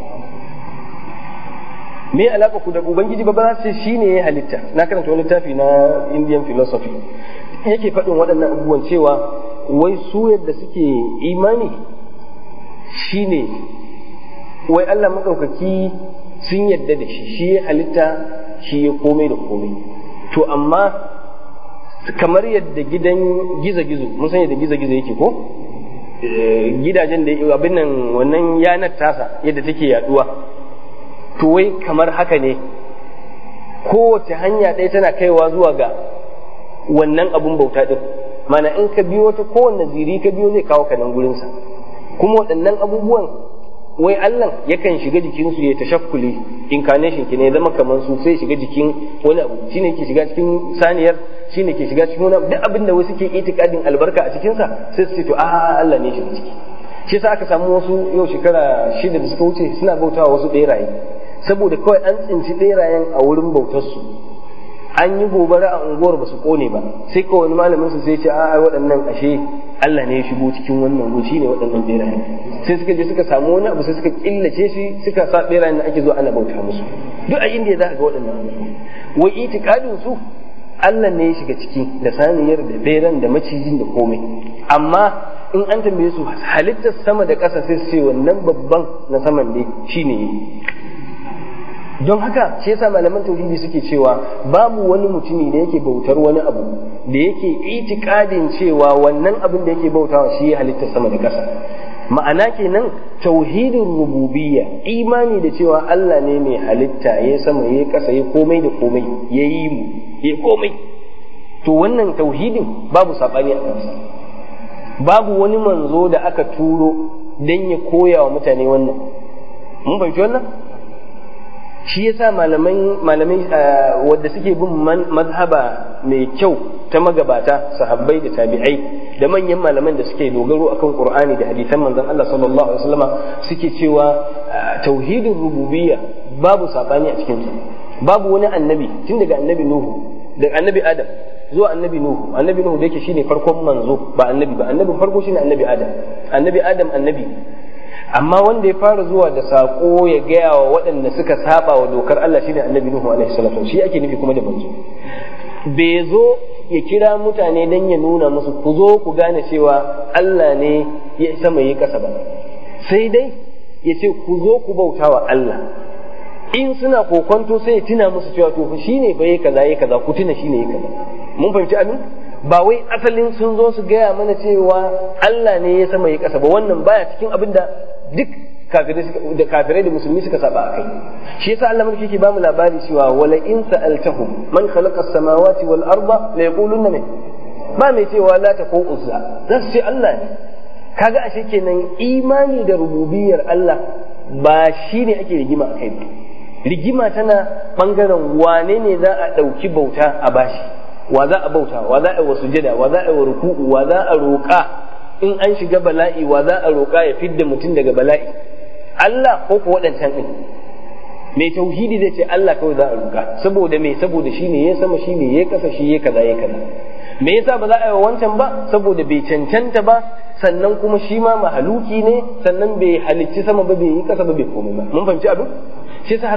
Me alaka ku da ubangiji babba sai shine ya halitta. Na karanta wani littafi na Indian philosophy yake faɗin waɗannan abubuwan cewa wai su yadda suke imani shine wai Allah madaukaki sun yadda da shi ya halitta shi ya komai da komai. To amma kamar yadda gidan gizo-gizo mun san yadda gizo-gizo yake ko gidajen da abin nan wannan yanar tasa yadda take yaduwa to wai kamar haka ne kowace hanya ɗaya tana kaiwa zuwa ga wannan abun bauta ɗin mana in ka biyo ta kowanne ziri ka biyo zai kawo ka nan gurinsa kuma waɗannan abubuwan wai Allah yakan shiga jikinsu ya tashakkuli incarnation ki ne zama kamar su sai shiga jikin wani abu shine ke shiga cikin saniyar shine ke shiga cikin wani abu duk abin da wasu ke itikadin albarka a cikinsa sai su ce to Allah ne shiga ciki shi yasa aka samu wasu yau shekara 6 da suka wuce suna bautawa wasu beraye saboda kawai an tsinci berayen a wurin bautarsu an yi gobara a unguwar ba su kone ba sai kawai wani malamin su sai ce waɗannan ashe Allah ne ya shigo cikin wannan wuri shine waɗannan berayen sai suka je suka samu wani abu sai suka killace shi suka sa berayen da ake zo ana bauta musu duk a inda za ka ga waɗannan wai itikadin su Allah ne ya shiga ciki da saniyar da beran da macijin da komai amma in an tambaye su halittar sama da ƙasa sai su ce wannan babban na saman ne shine don haka shi yasa malaman tauhidi suke cewa babu wani mutumi da yake bautar wani abu da yake itikadin cewa wannan abin da yake bautawa shi ya halitta sama da ƙasa. Ma'ana kenan tauhidin rububiyya, imani da cewa Allah ne mai halitta, ya sama ya ƙasa ya komai da komai, ya yi mu ya komai, to wannan tauhidin babu saɓani a kansa. Babu wani manzo da aka turo don ya koya wa mutane wannan. Mun fahimci wannan? Shi yasa malamai wadda suke bin mazhaba mai kyau ta magabata, sahabbai da tabi'ai da manyan malaman da suke dogaro akan Qur'ani da hadisan manzon Allah sallallahu alaihi wasallama suke cewa tauhidin rububiyya babu sabani a cikin sa. Babu wani annabi tun daga annabi Nuhu da annabi Adam zuwa annabi Nuhu da yake shine farkon manzo ba annabi ba, annabin farko shine annabi Adam annabi, amma wanda ya fara zuwa da sako ya gaya wa waɗanda suka saba wa dokar Allah shine annabi Nuhu alaihi salatu, shi ake nufi kuma da manzo. Bai zo ya kira mutane dan ya nuna musu ku zo ku gane cewa Allah ne ya sama yi kasa ba, sai dai ya ce ku zo ku bauta wa Allah. In suna kokonto sai ya tuna musu cewa to shine fa yayi kaza ku tuna shine yayi kaza. Mun fahimci abin? Ba wai asalin sun zo su gaya mana cewa Allah ne ya sama yi kasa ba, wannan baya cikin abin da duk kafirai da musulmi suka saba a kai. Shi yasa Allah mulki yake bamu labari cewa wala in sa'altahum man khalaqa as-samawati wal arda la yaquluna min, ba mai cewa la ta ko uzza, za su ce Allah ne. Kaga ashe kenan imani da rububiyar Allah ba shine ake rigima a kai ba. Rigima tana bangaren wane ne za a ɗauki bauta a bashi, wa za a bauta, wa za a yi wa sujada, wa za a yi wa ruku'u, wa za a roƙa in an shiga bala'i, wa za a roƙa ya fidda mutum daga bala'i, Allah ko ko waɗancan ɗin. Mai tauhidi zai ce Allah kawai za a roƙa, saboda me? Saboda shi ne ya sama, shi ne ya kasa, shi ya kaza ya kaza. Me yasa ba za a yi wa wancan ba? Saboda bai cancanta ba, sannan kuma shi ma mahaluki ne, sannan bai halicci sama ba, bai yi kasa ba, bai komai ba. Mun fahimci abin? Shi yasa har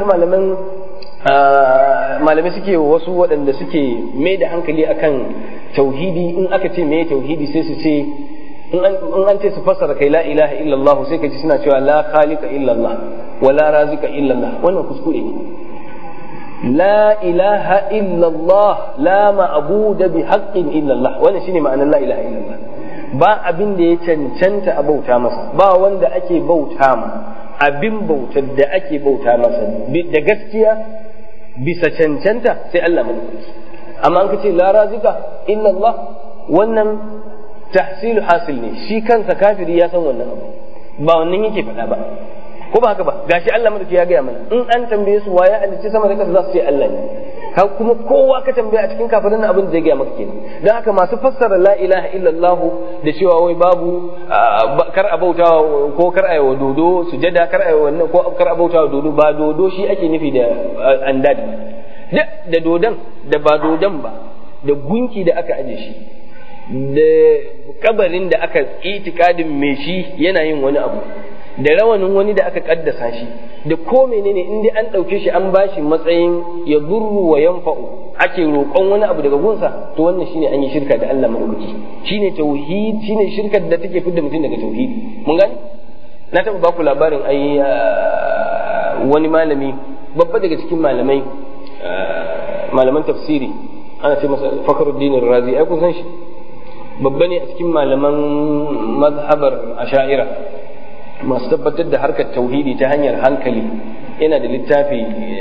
malamai suke wasu waɗanda suke mai da hankali akan tauhidi. In aka ce me tauhidi sai su ce, in an ce su fassara kai la ilaha illallah sai ka ji suna cewa la khaliqa illallah wa la razika illallah. Wannan kuskure ne. La ilaha illallah, la ma'buda bi haqqin illallah, wannan shine ma'anar la ilaha illallah. Ba abin da ya cancanta a bauta masa, ba wanda ake bauta ma, abin bautar da ake bauta masa da gaskiya bisa cancanta sai Allah madaukaki. Amma an kace la razika illa Allah, wannan tahsil hasil ne, shi kansa kafiri ya san wannan abu, ba wannan yake faɗa ba, ko ba haka ba? Gashi Allah madaukaki ya gaya mana in an tambaye su waye halicci sama da ƙasa za su ce Allah ne. Kuma kowa ka tambaya a cikin kafirin abin da zai gaya maka kenan. Don haka masu fassara la ilaha illallah da cewa wai babu kar a bauta ko kar a yi wa dodo sujada, kar a yi wannan ko kar a bauta wa dodo, ba dodo shi ake nufi da andad, da dodon da ba dodon ba, da gunki da aka aje shi, da kabarin da aka itikadin mai shi yana yin wani abu, da rawanin wani da aka kaddasa shi, da ko menene in dai an ɗauke shi an bashi matsayin ya durru wa yanfa'u, ake roƙon wani abu daga gunsa, to wannan shine an yi shirka da Allah madaukaki. Shine tauhid, shine shirkar da take fidda mutum daga tauhidi. Mun gane? Na taɓa baku labarin ai wani malami babba daga cikin malaman tafsiri, ana ce masa Fakhruddin Razi, ai kun san shi, babba ne a cikin malaman mazhabar Asha'ira masu tabbatar da harkar tauhidi ta hanyar hankali. Yana da littafi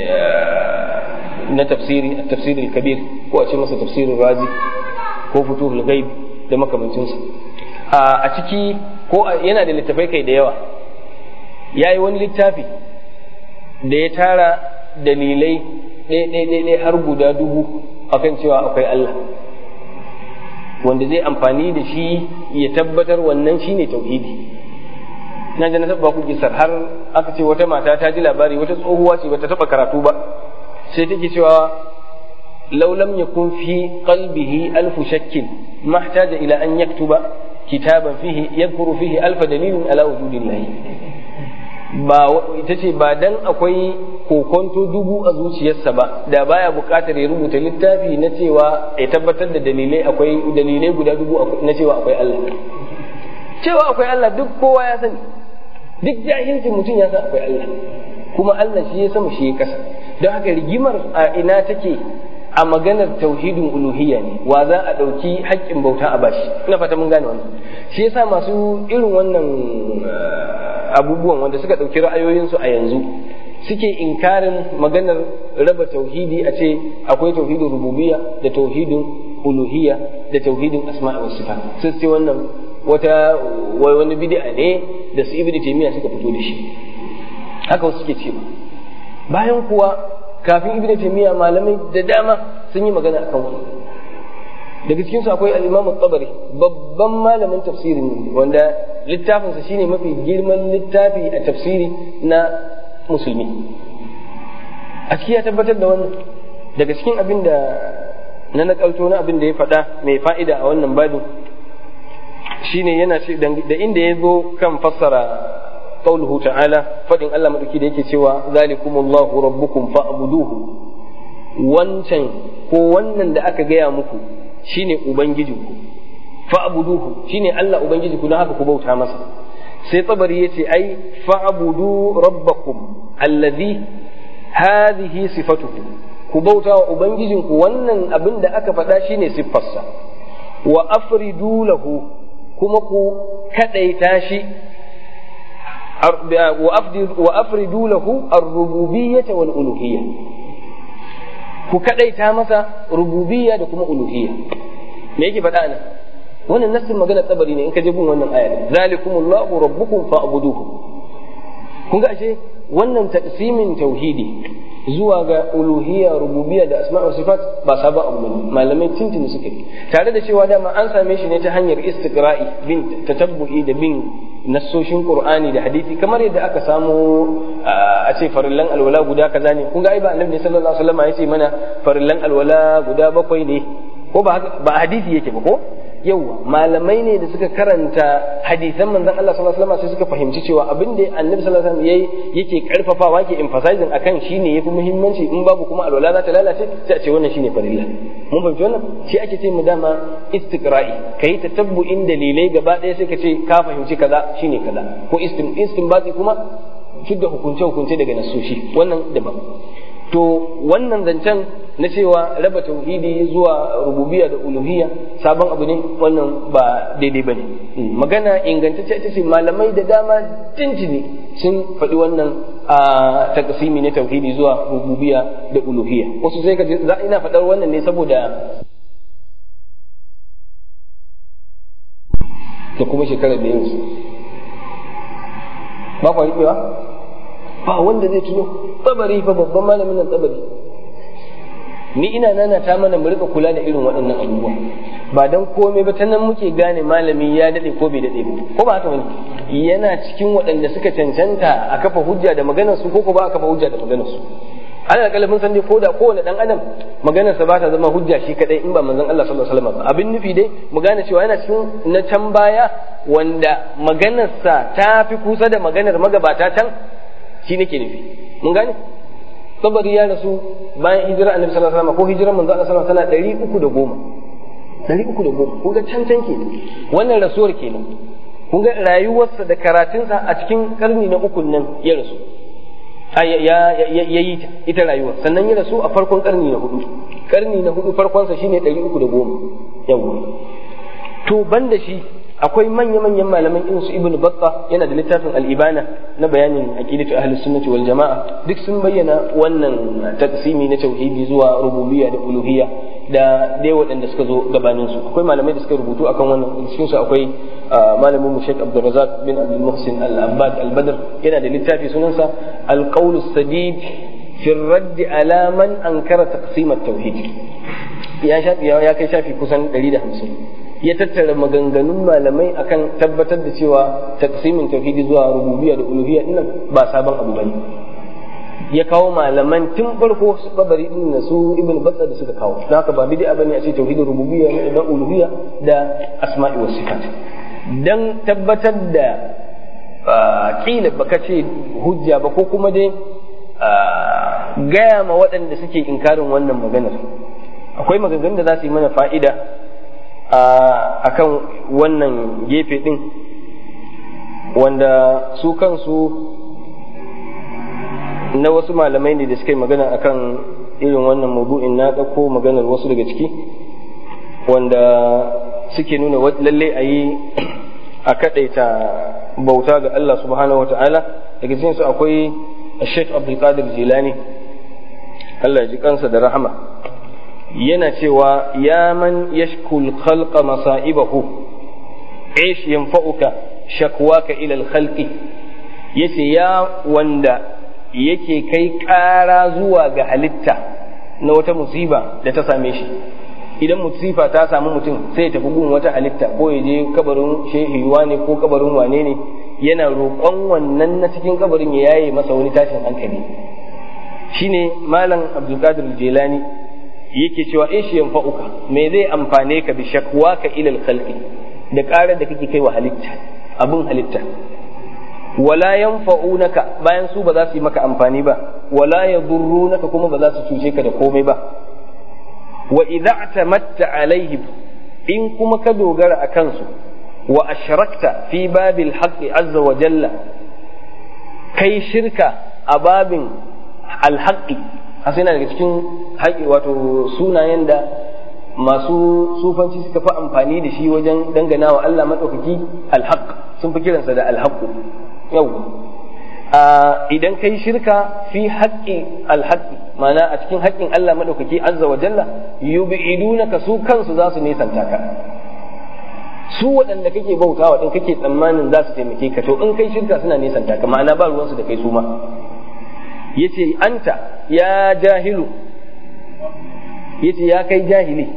na tafsirin kabir, ko a ce masa tafsirin razi ko futuhul ghaib da makamancinsa. A ciki ko yana da littafai kai da yawa, ya yi wani littafi da ya tara dalilai ɗaya har guda 1000 akan cewa akwai Allah, wanda zai amfani da shi ya tabbatar wannan shine tauhidi. Na ji na taɓa ku kisar, har aka ce wata mata ta ji labari, wata tsohuwa ce bata taɓa karatu ba, sai take cewa law lam yakun fi qalbihi alfu shakkin mahtaja ila an yaktuba kitaban fihi yadhkuru fihi alfa dalilin ala wujudillah. Ba ita ce ba dan akwai kokonto 1000 a zuciyarsa ba, da baya buƙatar ya rubuta littafi na cewa ya tabbatar da dalilai guda 1000 na cewa akwai Allah. Cewa akwai Allah duk kowa ya sani, duk jahilcin mutum ya san akwai Allah, kuma Allah shi ya sama shi ya kasa. don haka rigimar a ina take a maganar tauhidin uluhiyya ne, wa za a ɗauki haƙƙin bauta a bashi. Ina fata mun gane wannan. Shi yasa masu irin wannan abubuwan wanda suka ɗauki ra'ayoyinsu a yanzu suke inkarin maganar raba tauhidi, a ce akwai tauhidin rububiyya da tauhidin uluhiyya da tauhidin asma'i was sifat. Sai ce wannan wani bid'a ne da su Ibn Taymiyyah suka fito da shi. Haka wasu suke cewa. Bayan kuwa kafin Ibn Taymiyyah malamai da dama sun yi magana akan wannan. Daga cikin su akwai al-Imam at-Tabari, babban malamin tafsiri wanda littafinsa shine mafi girman littafi a tafsiri na musulmi. A cikin ya tabbatar da wannan. Daga cikin abin da na nakalto na abin da ya faɗa mai fa'ida a wannan babin shine yana ce da inda ya zo kan fassara قوله تعالى فإن الله مدوكي da yake cewa zalikumullahu rabbukum fa'buduhu, wancan ko wannan da aka gaya muku shine ubangijinku, fa'buduhu shine Allah ubangijinku, don haka ku bauta masa. Sai Tabari yace ai fa'budu rabbakum alladhi hadhihi sifatuhu, ku bauta wa ubangijinku, wannan abin da aka faɗa shine siffarsa. Wa afridu lahu, kuma ku kadaita shi, وأفردوا له الربوبية والألوهية، ku kadaita masa rububiyya da kuma uluhiyya. Me yake faɗa ana wannan nassin magana Tabari ne in ka je gun wannan aya, zalikumullahu rabbukum fa'buduhu. kun ga ashe wannan taqsimin tauhidi zuwa ga uluhiyya rububiyya da asma' wa sifat ba sabon abu bane, malamai tuntuni suke, tare da cewa dama an same shi ne ta hanyar istiqra'i, bin tatabbu'i da bin nassoshin Qur'ani da hadisi, kamar yadda aka samu a ce farillan alwala guda kaza ne. kun ga ai ba annabi sallallahu alaihi wasallam ya ce mana farillan alwala guda 7 ne, ko ba hadisi yake ba ko? Yawwa malamai ne da suka karanta hadisan manzon Allah sallallahu alaihi wasallam sai suka fahimci cewa abin da annabi sallallahu alaihi wasallam yake karfafawa, yake emphasizing akan shine yafi muhimmanci, in babu kuma alwala za ta lalace, sai a ce wannan shine farilla. mun fahimci wannan? Shi ake ce mu dama istiqra'i, kai tatabbu'in dalilai gaba ɗaya sai ka ce ka fahimci kaza shine kaza, ko istinbati kuma fidda hukunce daga nasoshi, wannan daban. To wannan zancen na cewa raba tauhidi zuwa rububiyya da uluhiyya sabon abu ne, wannan ba daidai bane. Magana ingantacce ita ce malamai da dama tintini sun faɗi wannan a takasimi na tauhidi zuwa rububiyya da uluhiyya. Wasu sai ka za ina faɗar wannan ne saboda da kuma shekarar da yanzu ba kwa riƙewa ba wanda zai tuno. Tabari fa babban malamin nan Tabari, ni ina nana ta mana mu rika kula da irin waɗannan abubuwa, ba dan komai ba, ta nan muke gane malami ya dade ko bai dade ba, ko ba haka bane? Yana cikin waɗanda suka cancanta a kafa hujja da maganar su, ko ba a kafa hujja da maganar su. Ana da mun san dai ko da kowane dan adam maganar sa ba ta zama hujja shi kadai in ba manzon Allah sallallahu alaihi wasallam ba. Abin nufi dai mu gane cewa yana cikin na can baya wanda maganar sa ta fi kusa da maganar magabata can, shi nake nufi. Mun gane? Tabari ya rasu bayan hijira annabi sallallahu alaihi wasallam, ko hijiran manzo Allah sallallahu alaihi wasallam 310. Kun ga can kenan. Wannan rasuwar kenan. Kun ga rayuwarsa da karatunsa a cikin karni na 3 nan ya rasu. Ya yi ita rayuwa. Sannan ya rasu a farkon karni na 4. Karni na 4 farkonsa shine 310. Yawa. To banda shi akwai manya-manyan malaman irin su Ibn Battah, yana da littafin al-Ibana na bayanin aqidatu ahlus sunnati wal jama'a, duk sun bayyana wannan taqsimi na tauhidi zuwa rububiyya da uluhiyya da dai waɗanda suka zo gabanin su. Akwai malamai da suka rubutu akan wannan, cikin su akwai malamin mu Sheikh Abdul Razzaq bin Abdul Muhsin Al-Abbad Al-Badr, yana da littafi sunansa Al-Qawl As-Sadid fi ar-radd ala man ankara taqsim at-tauhid. Ya kai shafi kusan 150. Ya tattara maganganun malamai akan tabbatar da cewa taqsimin tauhidi zuwa rububiyya da uluhiyya dinnan ba sabon abu bane. Ya kawo malaman tun farko su Tabari din da su Ibn Battah da suka kawo. Dan haka ba bid'a bane a ce tauhidin rububiyya da uluhiyya da asma'i was sifat. Dan tabbatar da kila baka ce hujja ba, ko kuma dai gaya ma waɗanda suke inkarin wannan maganar. Akwai maganganun da za su yi mana fa'ida akan wannan gefe din, wanda su kansu na wasu malamai ne da suka yi magana akan irin wannan maudu'in. Na ɗauko maganar wasu daga ciki wanda suke nuna lalle a yi a kaɗaita bauta ga Allah subhanahu wa ta'ala. Daga cikin su akwai Sheikh Abdul Qadir Jilani, Allah ya ji kansa da rahama, yana cewa ya man yashkul khalqa masa'ibahu ish yanfa'uka shakwaka ila al-khalqi, yace ya wanda yake kai ƙara zuwa ga halitta na wata musiba da ta same shi. Idan musifa ta samu mutum sai ya tafi gun wata halitta, ko ya je kabarin shehi wane ko kabarin wane ne, yana roƙon wannan na cikin kabarin ya yaye masa wani tashin hankali. Shine malam Abdulkadir Jilani yake cewa in shi yanfa'uka, me zai amfane ka bi shakwaka ila al-khalqi, da ƙarar da kake kai wa halitta, abun halitta. Wala yanfa'unaka, bayan su ba za su yi maka amfani ba, wala yadurrunaka, kuma ba za su cuce ka da komai ba. Wa idza atamatta alaihim, in kuma ka dogara a kansu, wa ashrakta fi babil haqqi azza wa jalla, kai shirka a babin alhaqqi. Hasina daga cikin haƙi, wato sunayen da masu sufanci suka fi amfani da shi wajen dangana wa Allah maɗaukaki alhaq, sun fi kiransa da alhaqu. Yau idan kai shirka fi haƙƙi alhaƙi, ma'ana a cikin haƙƙin Allah maɗaukaki azza wa jalla, yub'idunaka, su kansu za su nisanta ka. Su waɗanda kake bautawa din kake tsammanin za su taimake ka, to in kai shirka suna nisanta ka, ma'ana ba ruwansu da kai su ma. Yace anta ya jahilu, yace ya kai jahili,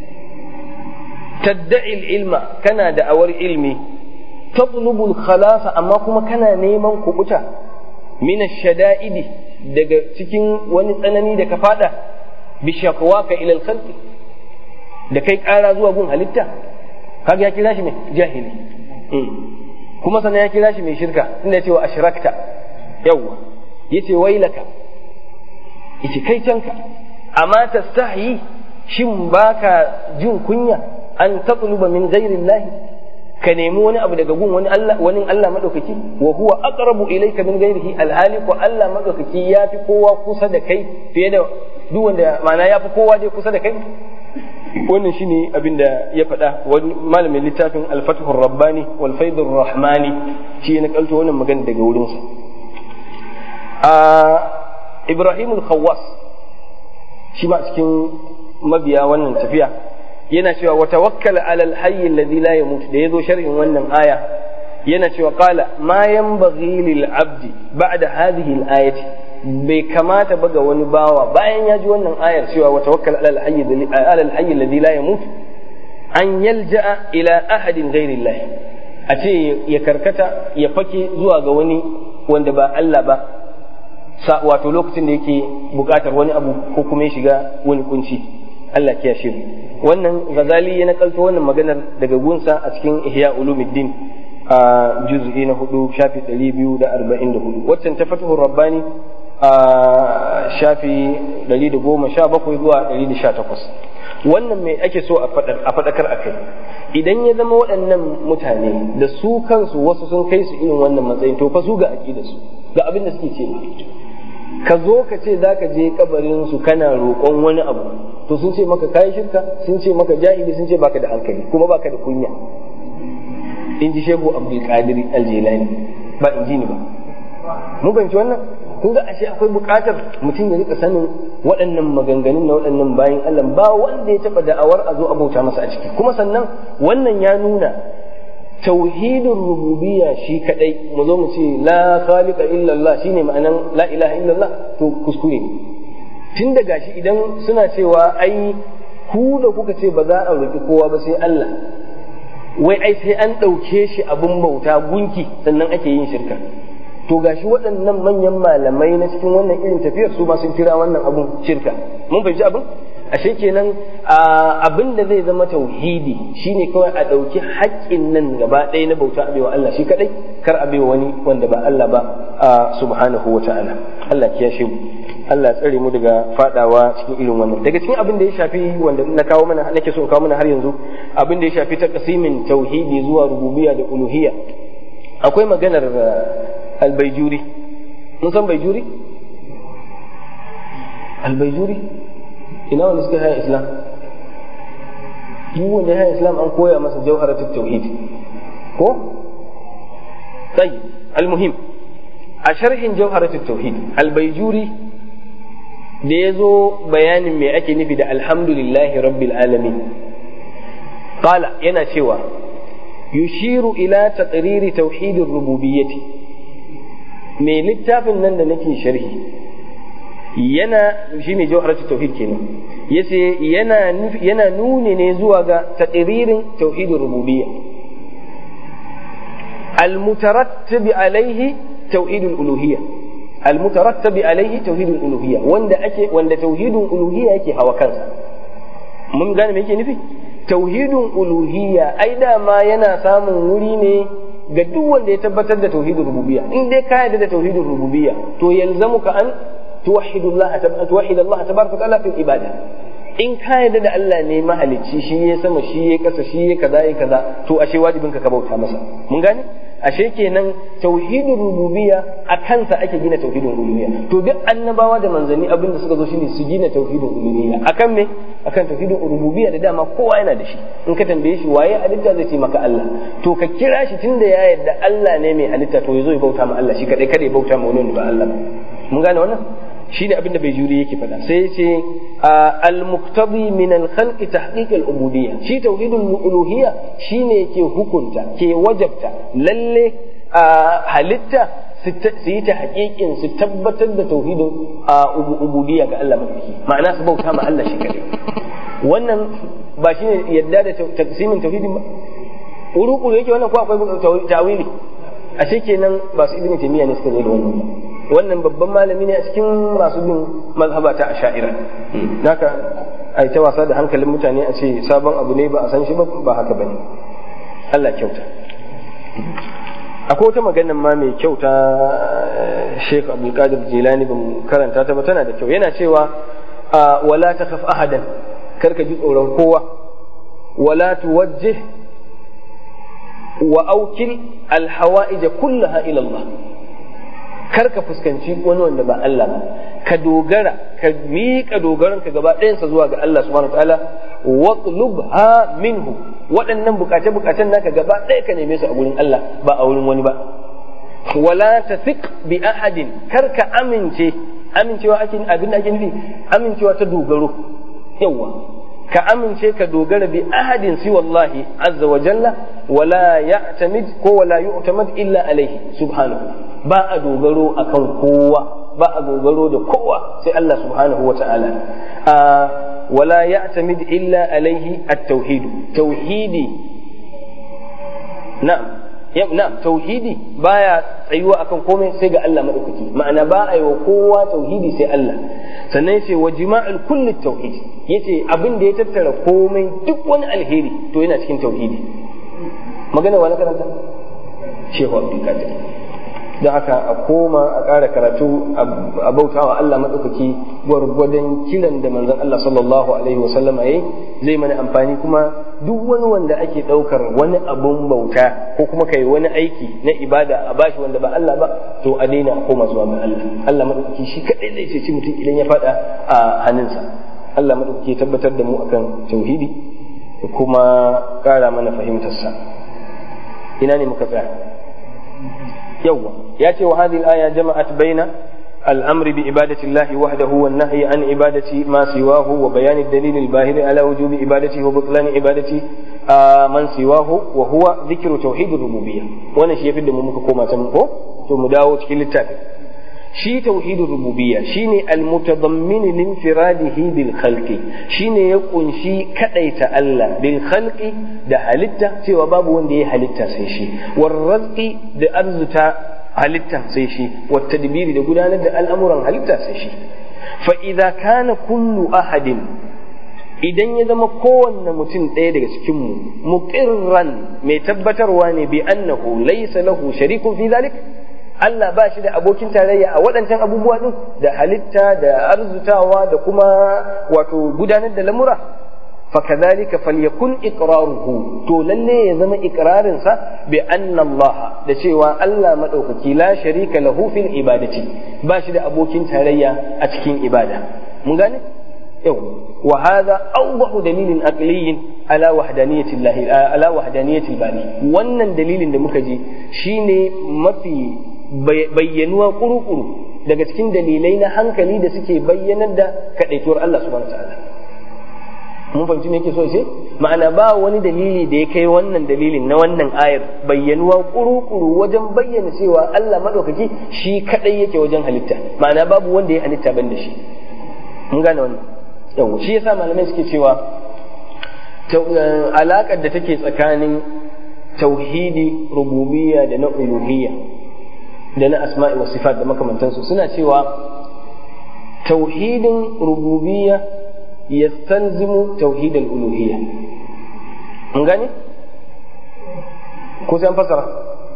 tadda'il ilma, kana da awar ilmi, tatlubul khalasa, amma kuma kana neman kubuta min ash-shada'idi, daga cikin wani tsanani da ka fada, bi shakwaka ila al-khalqi, da kai ƙara zuwa gun halitta. Kaga ya kira shi mai jahili, kuma sannan ya kira shi mai shirka, inda ya ce wa ashrakta. Yawwa yace wailaka, yace kai canka, amma tastahi, shin baka jin kunya an tatluba min ghairillahi, ka nemi wani abu daga gun wani Allah madaukaki, wa huwa aqrabu ilayka min ghairihi, alhali ko Allah madaukaki yafi kowa kusa da kai fiye da duk wanda, ma'ana yafi kowa dai kusa da kai. Wannan shine abin da ya faɗa wani malamin littafin al-Fathur Rabbani wal Faidur Rahmani, shi ne kalto wannan magana daga wurinsa. Ibrahim al-Khawwas shi ma cikin mabiya wannan tafiya yana cewa wa tawakkal ala al-hayy alladhi la yamut, da yazo sharhin wannan aya yana cewa qala ma yanbaghi lil abdi ba'da hadhihi al-ayati, bai kamata ba ga wani bawa bayan ya ji wannan ayar cewa wa tawakkal ala al-hayy alladhi la yamut, an yalja'a ila ahadin ghairi Allah, a ce ya karkata ya fake zuwa ga wani wanda ba Allah ba, wato lokacin da yake bukatar wani abu ko kuma ya shiga wani kunci. Allah ya shi wannan. Ghazali ya nakalto wannan maganar daga gunsa a cikin Ihya Ulumuddin a juz'i na 4 shafi 244. Waccan ta Fathur Rabbani a shafi 117 zuwa 118. Wannan mai ake so a faɗakar a kai. Idan ya zama waɗannan mutane da su kansu wasu sun kai su irin wannan matsayin, to fa su ga aƙidarsu, ga abin da suke ce, ka zo ka ce za ka je kabarin su kana roƙon wani abu, to sun ce maka kayi shirka, sun ce maka jahili, sun ce baka da hankali kuma baka da kunya. In ji Shehu Abdul Qadir Al-Jilani, ba in ji ni ba. Mun fahimci wannan? Kun ga ashe akwai buƙatar mutum ya rika sanin waɗannan maganganun na waɗannan bayin Allah, ba wanda ya taɓa da'awar a zo a bauta masa a ciki. Kuma sannan wannan ya nuna tauhidin rububiyya shi kadai, mu zo mu ce la khaliqa illallah shine ma'anan la ilaha illallah, to kuskure ne. Tun da gashi idan suna cewa ai ku da kuka ce ba za a roki kowa ba sai Allah, wai ai sai an ɗauke shi abin bauta gunki sannan ake yin shirka, to gashi waɗannan manyan malamai na cikin wannan irin tafiyar su ma sun kira wannan abun shirka. Mun fahimci abin? Ashe kenan abin da zai zama tauhidi shine kawai a ɗauki haƙƙin nan gaba ɗaya na bauta abewa Allah shi kaɗai, kar abewa wani wanda ba Allah ba subhanahu wa ta'ala. Allah ya kiyashe mu, Allah ya tsare mu daga fadawa cikin irin wannan. Daga cikin abin da ya shafi wanda na kawo mana, nake so in kawo mana har yanzu, abin da ya shafi taqsimin tauhidi zuwa rububiyya da uluhiyya, akwai maganar al-Baijuri. Mun san Baijuri? Al-Baijuri ina wanda suka haya Islam, duk wanda ya haya Islam an koya masa jawharatut tauhid ko sai al-muhim a sharhin jawharatut tauhid Al-Baijuri da yazo bayanin me ake nufi da alhamdulillahi rabbil alamin qala yana cewa yushiru ila taqriri tauhidir rububiyyati, me littafin nan da nake sharhi yana shine jawharatul tauhid kenan yace yana nuni ne zuwa ga taqririn tauhidir rububiyya almutarattib alaihi tauhidul uluhiyya, almutarattib alaihi tauhidul uluhiyya wanda tauhidul uluhiyya yake hawa kansa. Mun gane me yake nufi? Tauhidul uluhiyya ai dama yana samun wuri ne ga duk wanda ya tabbatar da tauhidul rububiyya. In dai ka yarda da tauhidul rububiyya to yalzamuka an توحد الله تبارك وتعالى في العبادة. in ka yarda da Allah ne mahalicci, shi ya sama, shi ya kasa, shi ya kaza ya kaza, to ashe wajibin ka bauta masa. Mun gane? Ashe kenan tauhidul rububiyya a kansa ake gina tauhidul uluhiyya. To duk annabawa da manzanni abin da suka zo shine su gina tauhidul uluhiyya. Akan me? Akan tauhidul rububiyya da dama kowa yana da shi. In ka tambaye shi waye halitta zai ce maka Allah. To ka kira shi tunda ya yarda Allah ne mai halitta, to yazo ya bauta ma Allah shi kadai, kada ya bauta ma wani ba Allah ba. Mun gane wannan? Shi ne abin da Baijuri yake faɗa. Sai ya ce al-muqtadi min al-khalq tahqiq al-ubudiyya. Shi tauhidul uluhiyya shine ke hukunta, ke wajabta lalle halitta su yi ta haƙiƙin su tabbatar da tauhidin ubudiyya ga Allah madauki, ma'ana su bauta ma Allah shi kadai. Wannan ba shine yadda da taqsimin tauhidin ba, urukuru yake wannan ko akwai tawili? Ashe kenan ba su Ibn Taymiyyah ne suka zo da wannan ba. Wannan babban malami ne a cikin masu bin mazhaba ta Asha'ira. Naka ai ta wasa da hankalin mutane a ce sabon abu ne ba a san shi ba haka bane. Allah kyauta. Akwai wata maganar ma mai kyau ta Sheikh Abdul Qadir Jilani, ban karanta ta ba, tana da kyau. Yana cewa wala takhaf ahadan, karka ji tsoron kowa, wala tuwajjih wa aukil alhawa'ij kullaha ila Allah. Kar ka fuskanci wani wanda ba Allah ba, ka dogara, ka miƙa dogaranka gaba ɗayansa zuwa ga Allah subhanahu wa ta'ala, watlubha minhu, waɗannan bukace-bukacen naka gaba ɗaya ka neme su a gurin Allah ba a wurin wani ba. Wala tathiq bi ahadin, kar ka amincewa abin da ake nufi amincewa ta dogaro, yawa ka amince ka dogara bi ahadin si wallahi azza wa jalla, wala ya'tamid ko wala yu'tamad illa alaihi subhanahu. Ba a dogaro akan kowa, ba a dogaro da kowa sai Allah subhanahu wa ta'ala. Wala ya'tamid illa alaihi at-tauhid, tauhidi na'am tauhidi baya tsayuwa akan komai sai ga Allah madaukaki, ma'ana ba a yi wa kowa tauhidi sai Allah. Sannan yace wa jima'ul kulli tauhid, yace abin da ya tattara komai duk wani alheri to yana cikin tauhidi. Magana wani karanta Shehu Abdul Qadir. Da haka a koma a ƙara karatu a bautawa Allah madaukaki gwargwadon kiran da manzon Allah sallallahu alaihi wa sallam yayi zai mana amfani. Kuma duk wani wanda ake ɗaukar wani abun bauta ko kuma kai wani aiki na ibada a bashi wanda ba Allah ba, to a daina a koma zuwa ga Allah. Allah madaukaki shi kadai zai ceci mutum idan ya fada a hannunsa. Allah madaukaki ya tabbatar da mu akan tauhidi kuma ƙara mana fahimtarsa. Ina ne muka tsaya? Yawwa ya ce wa hadhihi al-aya jama'at baina al-amri bi ibadati Allah wahdahu wan nahyi an ibadati ma siwahu wa bayan ad-dalil al-bahir ala wujubi ibadati wa butlan ibadati man siwahu wa huwa dhikru tauhid ar-rububiyyah. Wannan shi yafi da mu muka koma ta ko to mu dawo cikin littafin. Shi tauhidur rububiyya shine al-mutadammin linfiradihi bil khalqi, shine ya kunshi kadaita Allah bil khalqi da halitta, cewa babu wanda ya halitta sai shi, war razqi da arzuta halitta sai shi, wat tadbiri da gudanar da al'amuran halitta sai shi. Fa idza kana kullu ahadin, idan ya zama kowanne mutum ɗaya daga cikin mu muqirran mai tabbatarwa ne bi annahu laysa lahu sharikun fi zalik, Allah ba shi da abokin tarayya a waɗancan abubuwa ɗin, da halitta da arzutawa da kuma wato gudanar da lamura, fakadhalika falyakun iqraruhu, to lalle ya zama iqrarinsa bi anna Allah, da cewa Allah madaukaki la sharika lahu fil ibadati, ba shi da abokin tarayya a cikin ibada. mun gane yau wa hadha awdahu dalilin aqliyyin ala wahdaniyati bari wannan dalilin da muka ji shine mafi bayyanuwa kuru-kuru daga cikin dalilai na hankali da suke bayyanar da kadaituwar Allah subhanahu wataala mun fahimci me yake so ce ma'ana ba wani dalili da ya kai wannan dalilin na wannan ayar bayyanuwa kuru-kuru wajen bayyana cewa Allah madaukaki shi kadai yake wajen halitta ma'ana babu wanda ya halitta ban da shi mun gane wannan yau shi yasa malamai suke cewa alaƙar da take tsakanin tauhidi rububiyya da na uluhiyya da na asma'i wa sifat da makamantansu suna cewa tauhidin rububiyya yastalzimu tauhidal uluhiyya mun gane ko sai an fasara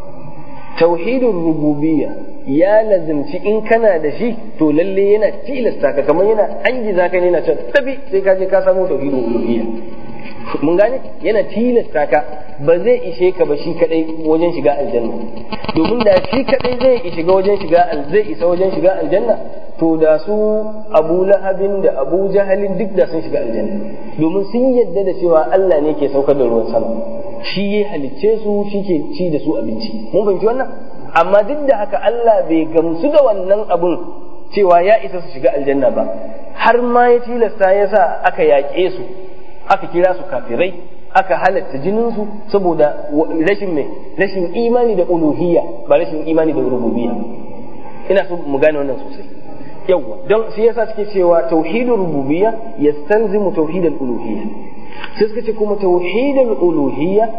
tauhidin rububiyya ya lazimci in kana da shi to lalle yana tilasta ka kamar yana angiza ka ne yana cewa tabi sai ka je ka samu tauhidin uluhiyya mun gane yana tilasta ka ba zai ishe ka ba shi kadai wajen shiga aljanna domin da shi kadai zai shiga wajen shiga aljanna to da su Abu Lahabin da Abu Jahalin duk da sun shiga aljanna domin sun yadda da cewa Allah ne ke saukar da ruwan sama shi ya halicce su shi ke ci da su abinci mun fahimci wannan amma duk da haka Allah bai gamsu da wannan abun cewa ya isa su shiga aljanna ba har ma ya tilasta ya sa aka yaƙe su aka kira su kafirai aka halatta jininsu saboda rashin imani da uluhiyya ba rashin imani da rububiyya ina so mu gane wannan sosai yawwa don shi yasa suke cewa tauhidul rububiyya yastalzimu tauhidul uluhiyya sai suka ce kuma tauhidul uluhiyya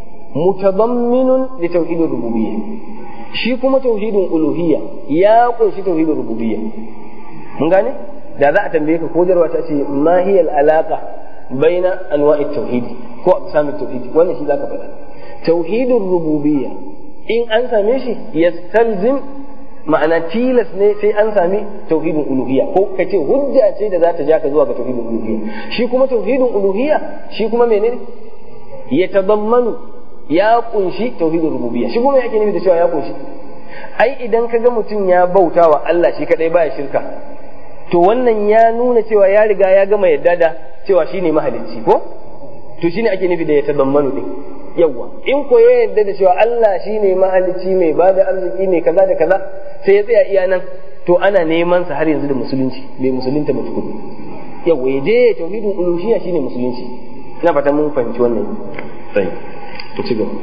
mutadamminun li tauhidul rububiyya shi kuma tauhidul uluhiyya ya kunshi tauhidul rububiyya mun gane da za a tambaye ka ko jarwa ta ce ma hiya al-alaqa baina anwa'it tauhid ko aqsamit tauhid wannan shi zaka faɗa tauhidur rububiyya in an same shi yastalzim ma'ana tilas ne sai an sami tauhidin uluhiyya ko kace hujja ce da za ta ja ka zuwa ga tauhidin uluhiyya shi kuma tauhidin uluhiyya shi kuma menene ya tadammanu ya kunshi tauhidin rububiyya shi kuma yake nufi da cewa ya kunshi ai idan kaga mutum ya bauta wa Allah shi kadai baya shirka to wannan ya nuna cewa ya riga ya gama yadda da cewa shine mahalicci ko to shine ake nufi da ya tadammanu din yawa in ko ya yadda da cewa Allah shine mahalicci mai bada arziki mai kaza da kaza sai ya tsaya iya nan to ana neman sa har yanzu da musulunci bai musulunta ba tukun yawa ya je tauhidin uluhiyya shine musulunci ina fata mun fahimci wannan sai ku ci gaba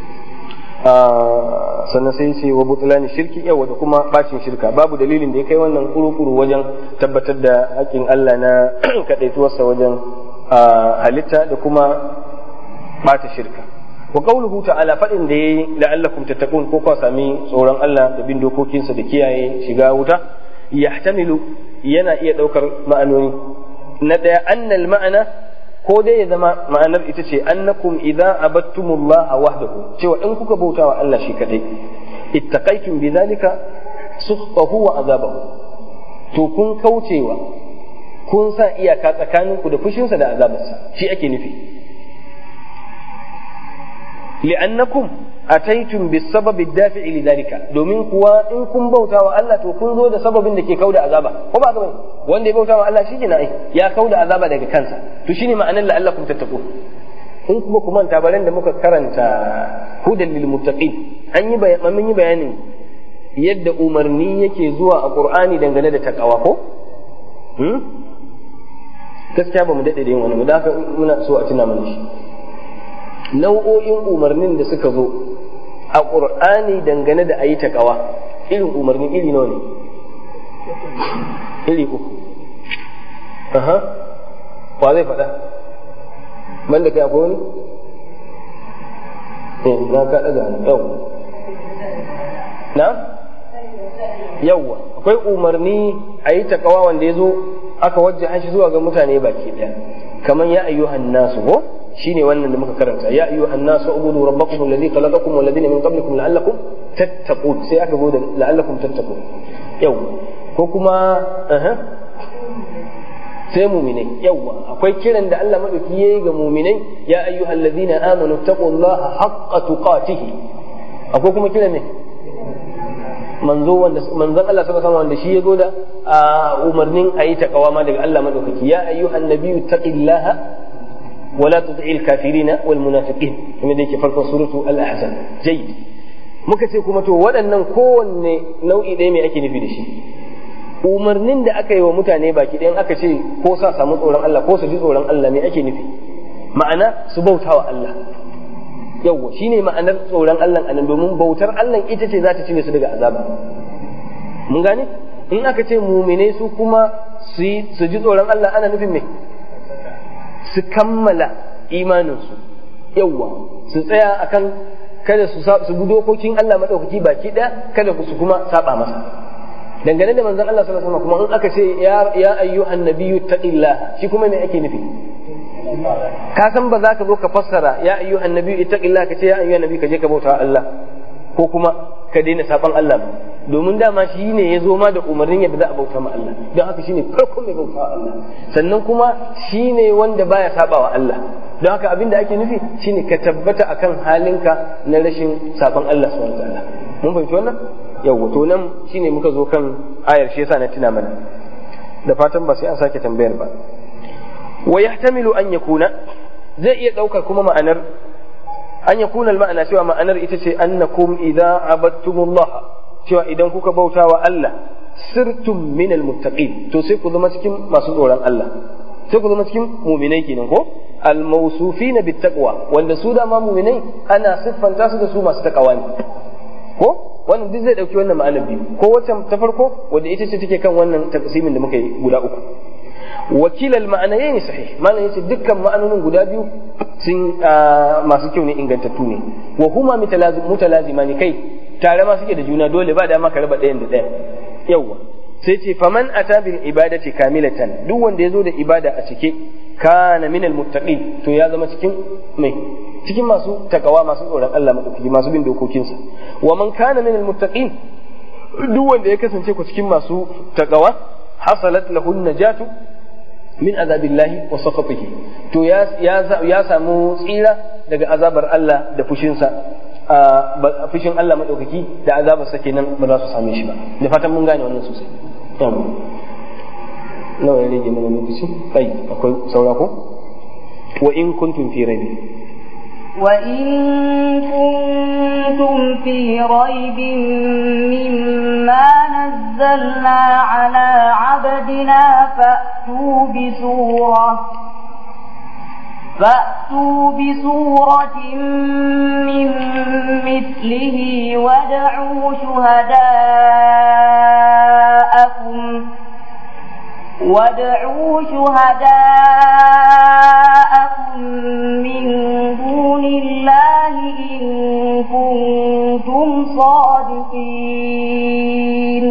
sannan sai ce wa butulani shirki yawa da kuma bacin shirka babu dalilin da ya kai wannan kuru-kuru wajen tabbatar da haƙƙin Allah na kadaituwarsa wajen halitta da kuma bata shirka wa qawluhu ta'ala fadin da yayi la'allakum tattaqun ko ka sami tsoron Allah da bin dokokinsa da kiyaye shiga wuta yahtamilu yana iya daukar ma'anoni na daya annal ma'ana ko dai ya zama ma'anar ita ce annakum idza abattumullah wahdahu cewa in kuka bautawa Allah shi kadai ittaqaytum bidhalika sukhtahu wa azabahu to kun kaucewa kun sa iyaka tsakaninku da fushinsa da azabarsa shi ake nufi li'annakum ataitum bisababi dafi'i lidhalika domin kuwa in kun bautawa Allah to kun zo da sababin da ke kauda azaba ko ba ga wanda ya bautawa Allah shi kenan ai ya kauda azaba daga kansa to shine ma'anar la'allakum tattaqun in kuma ku manta bayan da muka karanta hudan lil muttaqin mun yi bayanin yadda umarni yake zuwa a Qur'ani dangane da takawa ko gaskiya ba mu dade da yin wani mu da muna so a tuna mana shi nau'o'in umarnin da suka zo a ƙur'ani dangane da ayi takawa irin umarni iri nawa ne iri uku wa zai faɗa man da kai akwai wani na ka ɗaga yau na yawwa akwai umarni a yi takawa wanda ya zo aka wajja shi zuwa ga mutane baki ɗaya kamar ya ayyuhan nasu ko shine wannan da muka karanta ya ayyuhan nasu ubudu rabbakum alladhi khalaqakum wal ladina min qablikum la'allakum tattaqun sai aka zo da la'allakum tattaqun yau ko kuma sai mu'minai yawa akwai kiran da Allah madauki yayi ga mu'minai ya ayyuhal ladina amanu taqullaha haqqa tuqatih akwai kuma kiran ne manzon Allah sallallahu alaihi wasallam wanda shi ya zo da umarnin ayi takawa ma daga Allah madaukaki ya ayyuhan nabiyyu taqillaha wala tuti'il kafirina wal munafiqin kuma da yake farkon suratu al-ahzab jayyid muka ce kuma to waɗannan kowanne nau'i ɗaya me ake nufi da shi umarnin da aka yi wa mutane baki ɗayan aka ce ko sa samu tsoron Allah ko su ji tsoron Allah me ake nufi ma'ana su bauta wa Allah yawwa shine ma'anar tsoron Allah anan domin bautar Allah ita ce za ta cire su daga azaba mun gane in aka ce mu'mine su kuma su ji tsoron Allah ana nufin me su kammala imaninsu yawwa su tsaya akan kada su bi dokokin Allah madaukaki baki ɗaya kada su kuma saba masa dangane da manzon Allah sallallahu alaihi wasallam kuma in aka ce ya ayyuhan nabiyyu taqillah shi kuma me ake nufi ka san ba za ka zo ka fassara ya ayyuhan nabiyyu taqillah ka ce ya ayyuhan nabiyyu ka je ka bauta Allah ko kuma ka daina saban Allah ba domin dama shi ne ya zo ma da umarnin yadda za a bauta ma Allah don haka shine farkon mai bauta Allah sannan kuma shine wanda baya sabawa Allah don haka abinda ake nufi shine ka tabbata akan halinka na rashin saban Allah subhanahu wa ta'ala mun fahimci wannan yau to nan shine muka zo kan ayar shi yasa na tuna mana da fatan ba sai an sake tambayar ba wa yahtamilu an yakuna zai iya daukar kuma ma'anar an yakuna al-ma'ana cewa ma'anar ita ce annakum idza abattumullah cewa idan kuka bauta wa Allah sirtum min al-muttaqin to sai ku zama cikin masu tsoron Allah sai ku zama cikin mu'minai kenan ko al-mawsufina bit-taqwa wanda su da ma mu'minai ana siffanta su da su masu takawa ne ko wannan duk zai dauki wannan ma'anar biyu ko wacce ta farko wanda ita ce take kan wannan taqsimin da muka yi guda uku wakilal ma'anayin sahih malam yace dukkan ma'anonin guda biyu sun masu kyau ne ingantattu ne wa huma mutalazimani kai tare ma suke da juna dole ba da ma ka raba ɗayan da ɗayan yawa sai ce faman ata bil ibadati kamilatan duk wanda yazo da ibada a cike kana minal muttaqin to ya zama cikin mai cikin masu takawa masu tsoron Allah madaukaki masu bin dokokinsa wa man kana minal muttaqin duk wanda ya kasance ku cikin masu takawa hasalat lahu najatu min azabillahi wa sakhatihi to ya samu tsira daga azabar Allah da fushinsa fushin Allah madaukaki da azabar sa kenan ba za su same shi ba da fatan mun gane wannan sosai nawa ne rage mana lokaci kai akwai saura ko wa in kuntum fi raibi وإن كنتم في ريب مما نزلنا على عبدنا فأتوا بسورة من مثله وادعوا شهداءكم من دون الله إن كنتم صادقين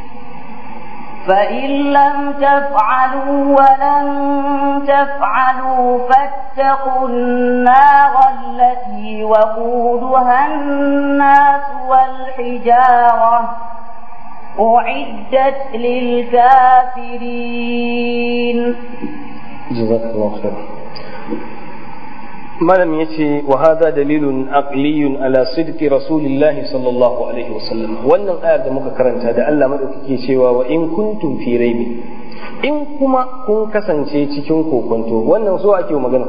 فإن لم تفعلوا ولن تفعلوا فاتقوا النار التي وقودها الناس والحجارة أعدت للكافرين جزاك الله خير malam ya ce wa hada dalilun aqliyun ala sidqi rasulillahi sallallahu alaihi wasallam wannan ayar da muka karanta da Allah madaukake cewa wa in kuntum fi raibi in kuma kun kasance cikin kokonto wannan so ake magana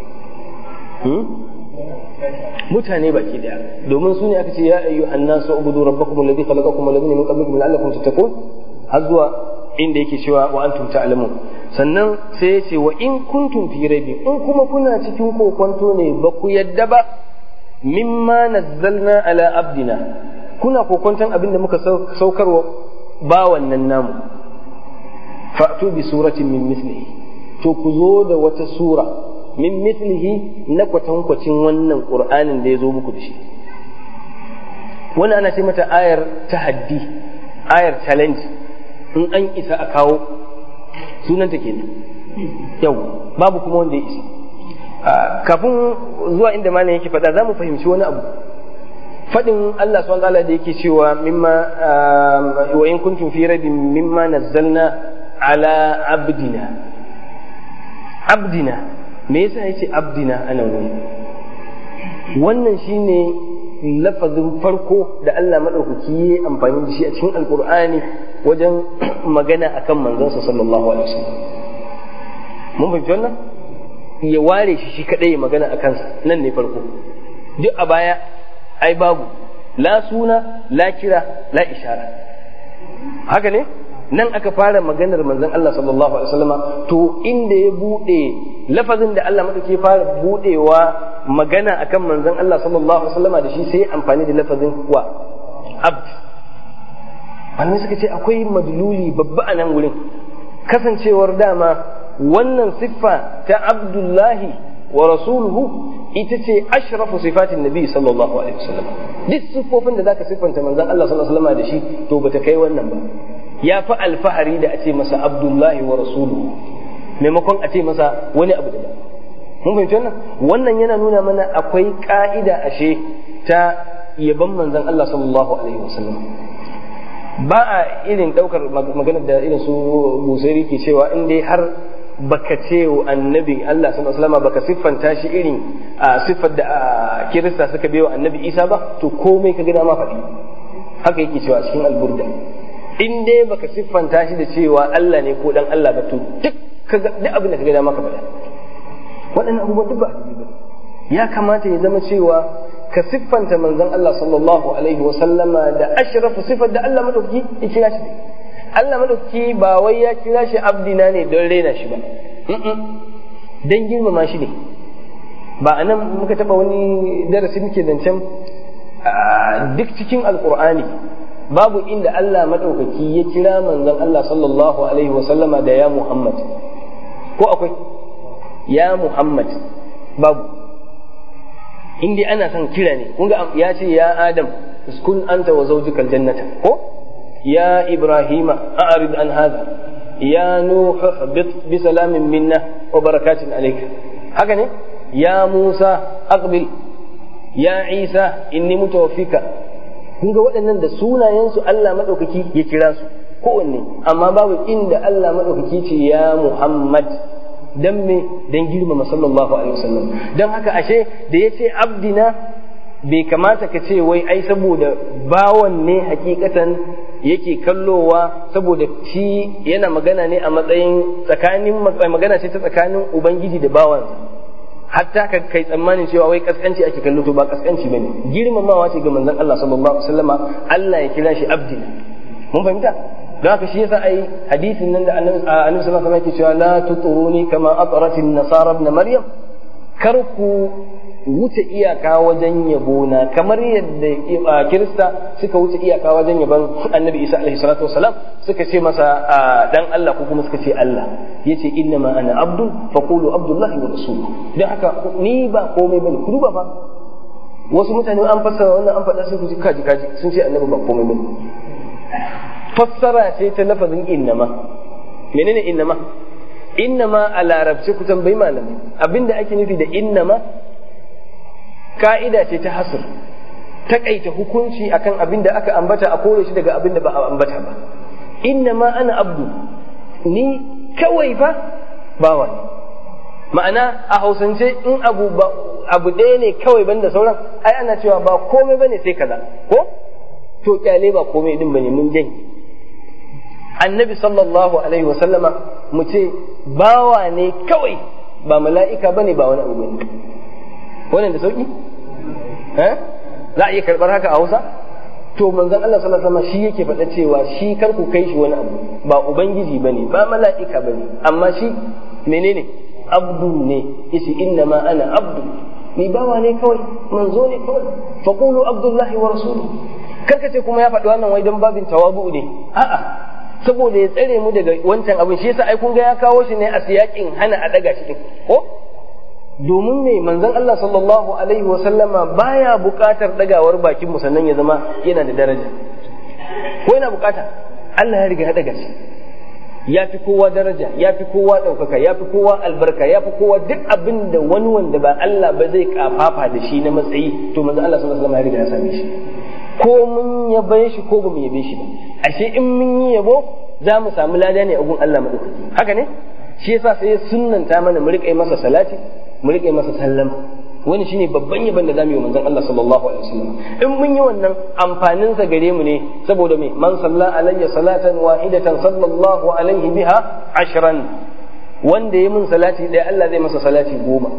mutane baki daya domin su ne aka ce ya ayyuhan nasu ubudu rabbakum alladhi khalaqakum wal ladina min qablikum la'allakum tattaqun har zuwa inda yake cewa wa antum ta'lamun sannan sai ya ce wa in kuntum fi raibi in kuma kuna cikin kokonto ne ba ku yadda ba mimma nazzalna ala abdina kuna kokonton abinda muka saukarwa bawan nan namu fa'tu bi suratin min mislihi to ku zo da wata sura min mislihi na kwatankwacin wannan qur'anin da ya zo muku da shi wannan ana ce mata ayar tahaddi ayar challenge in an isa a kawo sunanta kenan yau babu kuma wanda ya isa kafin zuwa inda malam yake faɗa za mu fahimci wani abu faɗin Allah subhanahu wa ta'ala da yake cewa mimma wa in kuntum fi raibin mimma nazzalna ala abdina me yasa yace abdina ana wannan shine lafazin farko da Allah madaukaki yayi amfani da shi a cikin alqur'ani wajen magana akan manzansa sallallahu alaihi wasallam. Mun fahimci wannan? Ya ware shi kadai ya magana akan sa nan ne farko. Duk a baya ai babu la suna la kira la ishara. Haka ne? Nan aka fara maganar manzon Allah sallallahu alaihi wasallama, to inda ya bude lafazin da Allah madauke fara budewa magana akan manzon Allah sallallahu alaihi wasallama da shi sai amfani da lafazin wa abd. Wannan suka ce akwai madluli babba a nan wurin, kasancewar dama wannan siffa ta Abdullahi wa rasuluhu ita ce ashrafu sifatin nabi sallallahu alaihi wasallam. Duk siffofin da zaka siffanta manzon Allah sallallahu alaihi wasallama da shi to bata kai wannan ba. Ya fi alfahari da a ce masa Abdullahi wa rasuluhu maimakon a ce masa wani abu daban. Mun fahimci wannan? Wannan yana nuna mana akwai ka'ida ashe ta yaban manzon Allah sallallahu alaihi wasallam. Ba a irin daukar maganar da irin su Busairi ke cewa in dai har baka ce wa annabi Allah sallallahu alaihi wasallam baka siffanta shi irin siffar da Kirista suka biyo annabi Isa ba, to komai ka gina ma faɗi. Haka yake cewa cikin Al-Burda. In dai baka siffanta shi da cewa Allah ne ko dan Allah ba, to duk abin da ka gada maka faɗa. Waɗannan abubuwan duk ba a ba. Ya kamata ya zama cewa ka siffanta manzon Allah sallallahu alaihi wa sallama da ashrafu sifar da Allah madauki ya kira shi. Allah madauki ba wai ya kira shi abdina ne don raina shi ba. Dan girmama shi ne. Ba anan muka taba wani darasi muke zancen duk cikin alqur'ani babu inda Allah maɗaukaki ya kira manzon Allah sallallahu alaihi wasallama da ya Muhammad, ko akwai ya Muhammad? Babu. Inda ana son kira ne, kun ga ya ce ya Adam uskun anta wa zawjukal jannata, ko ya Ibrahima a'rid an hadha, ya Nuh ihbit bi salamin minna wa barakatin alayka. Haka ne? Ya Musa aqbil, ya Isa inni mutawaffika. Kun ga waɗannan da sunayensu Allah maɗaukaki ya kira su kowanne, amma babu inda Allah maɗaukaki ce ya Muhammad. Dan me? Dan girmama sallallahu alaihi wasallam. Dan haka ashe da ya ce abdina bai kamata ka ce wai ai saboda bawan ne hakikatan yake kallowa, saboda shi yana magana ne a matsayin tsakanin magana ce ta tsakanin ubangiji da bawansa. Hatta ka kai tsammanin cewa wai kaskanci ake kallo, to ba kaskanci bane, girmamawa ce ga manzon Allah sallallahu alaihi wasallama. Allah ya kira shi abdi. Mun fahimta? don haka shi yasa ai hadisin nan da annabi sallallahu alaihi wasallam yake cewa la tuturuni kama ataratin nasara ibn maryam, kar ku wuce iyaka wajen yabo na kamar yadda kirista suka wuce iyaka wajen yabon annabi isa alaihi salatu wasalam, suka ce masa dan Allah ko kuma suka ce Allah. Yace inna ma ana abdun faqulu abdullahi wa rasuluhu. Dan haka ni ba komai bane, ku duba fa wasu mutane an fassara wannan an faɗa sai ku ji kaji sun ce annabi ba komai bane. Fassara ce ta lafazin innama. Menene innama? Innama a larabci ku tambayi malami abinda ake nufi da innama ka'ida ce ta hasr, takaita hukunci akan abin da aka ambata a kore shi daga abin da ba a ambata ba. Inna ma ana abdu, ni kawai fa bawa ne. Ma'ana a hausance in abu ɗaya ne kawai banda sauran, ai ana cewa ba komai bane sai kaza, ko to kyale ba komai din bane, mun janye. Annabi sallallahu alaihi wa sallama mu ce bawa ne kawai, ba mala'ika bane, ba wani abu bane. Wannan da sauki? Za a iya karɓar haka a Hausa? To manzon Allah sallallahu alaihi wasallam shi yake faɗa cewa shi kar ku kai shi wani abu, ba ubangiji bane, ba mala'ika bane, amma shi menene? Abdu ne. Yace inna ma ana abdu, ni bawa ne kawai, manzo ne kawai. Faqulu abdullahi wa rasuluhu. Karka ce kuma ya faɗi wannan wai dan babin tawabu ne. A'a, saboda ya tsare mu daga wancan abin, shi yasa ai kun ga ya kawo shi ne a siyakin hana a daga cikin, ko? Domin me manzon Allah sallallahu alaihi wa sallama baya buƙatar dagawar bakin mu sannan ya zama yana da daraja, ko yana buƙata? Allah ya riga ya daga shi, ya fi kowa daraja, ya fi kowa ɗaukaka, ya fi kowa albarka, ya fi kowa duk abin da wani wanda ba Allah ba zai kafafa da shi na matsayi, to manzon Allah sallallahu alaihi wa sallama ya riga ya same shi. Ko mun yabe shi ko ba mu yabe shi ba, ashe in mun yi yabo za mu samu lada ne a gun Allah madaukaki, haka ne? Shi yasa sai ya sunnanta mana mu riƙa masa salati, mu riƙe masa sallama. wani shine babban yaban da zamu yi manzon Allah sallallahu alaihi wasallam in mun yi wannan amfanin sa gare mu ne saboda me man salla alayya salatan wahidatan sallallahu alaihi biha 10 wanda ya mun salati ɗaya Allah zai masa salati